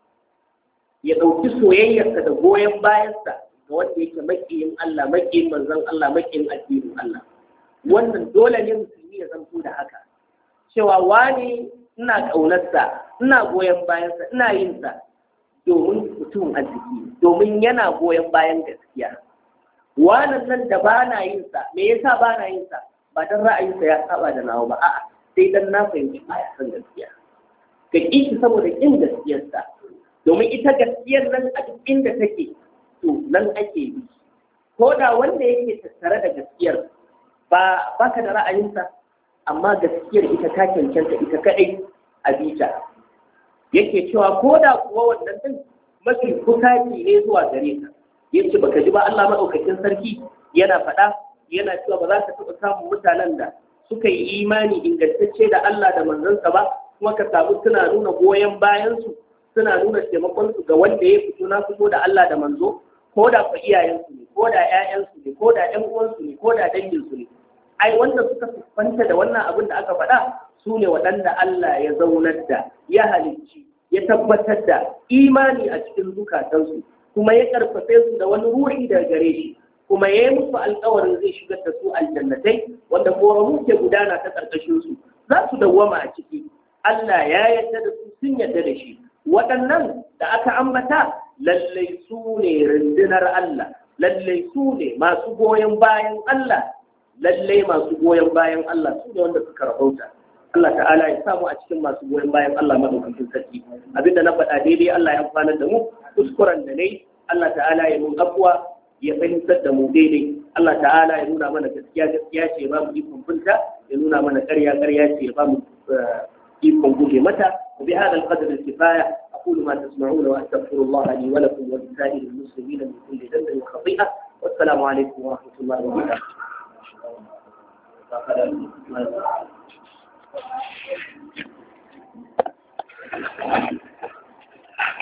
ya ɗauki soyayyarsa da goyon bayansa ga wanda yake maƙiyin Allah, maƙiyin manzon Allah, maƙiyin addinin Allah. Wannan dole ne musulmi ya zanto da haka, cewa wani ina ƙaunarsa, ina goyon bayansa, ina yin sa domin mutumin arziki, domin yana goyon bayan gaskiya. Wannan nan da ba na yin sa, me yasa ba na yin sa? Ba don ra'ayinsa ya saba da nawa ba, a'a sai dan na fahimci ba ya san gaskiya. Ka ƙi shi saboda ƙin gaskiyarsa, domin ita gaskiyar nan a duk inda take, to nan ake bi. Ko da wanda yake tattare da gaskiyar ba baka da ra'ayinsa, amma gaskiyar ita ta cancanta ita kaɗai a bita. Yake cewa ko da kuwa wannan din mafi kusaci ne zuwa gare ka. Yace baka ji ba Allah maɗaukakin sarki yana faɗa, yana cewa ba za ka taɓa samun mutanen da suka yi imani ingantacce da Allah da manzansa ba, kuma ka samu suna nuna goyon bayansu, suna nuna taimakonsu ga wanda ya fito na fito da Allah da manzo, ko da fa iyayensu ne, ko da ƴaƴansu ne, ko da ƴan uwansu ne, ko da danginsu ne. Ai wanda suka siffanta da wannan abin da aka faɗa su ne waɗanda Allah ya zaunar da, ya halicci, ya tabbatar da imani a cikin zukatansu, kuma ya karfafe su da wani ruhi daga gare shi, kuma ya yi musu alƙawarin zai shigar da su aljannatai wanda koramu ke gudana ta ƙarƙashin su, za su dawwama a ciki. Allah ya yarda da su, sun yarda da shi. Waɗannan da aka ambata lallai su ne rundunar Allah, lallai su ne masu goyon bayan Allah, lallai masu goyon bayan Allah su ne wanda suka rahauta. Allah ta'ala ya samu a cikin masu goyon bayan Allah madaukakin sarki. Abinda na faɗa daidai Allah ya amfanar da mu, kuskuren da nayi Allah ta'ala ya mun afuwa, ya fahimtar da mu daidai. Allah ta'ala ya nuna mana gaskiya gaskiya ce ba mu ikon binta, ya nuna mana ƙarya ƙarya ce ba mu ikon guje mata. Bi hada al-qadr al-kifaya aqulu ma tasma'una wa astaghfirullah li wa lakum wa lisa'ir al-muslimin min kulli dhanbin wa khati'ah. Wassalamu alaykum wa rahmatullahi wa barakatuh.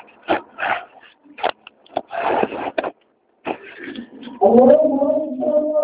الله أكبر.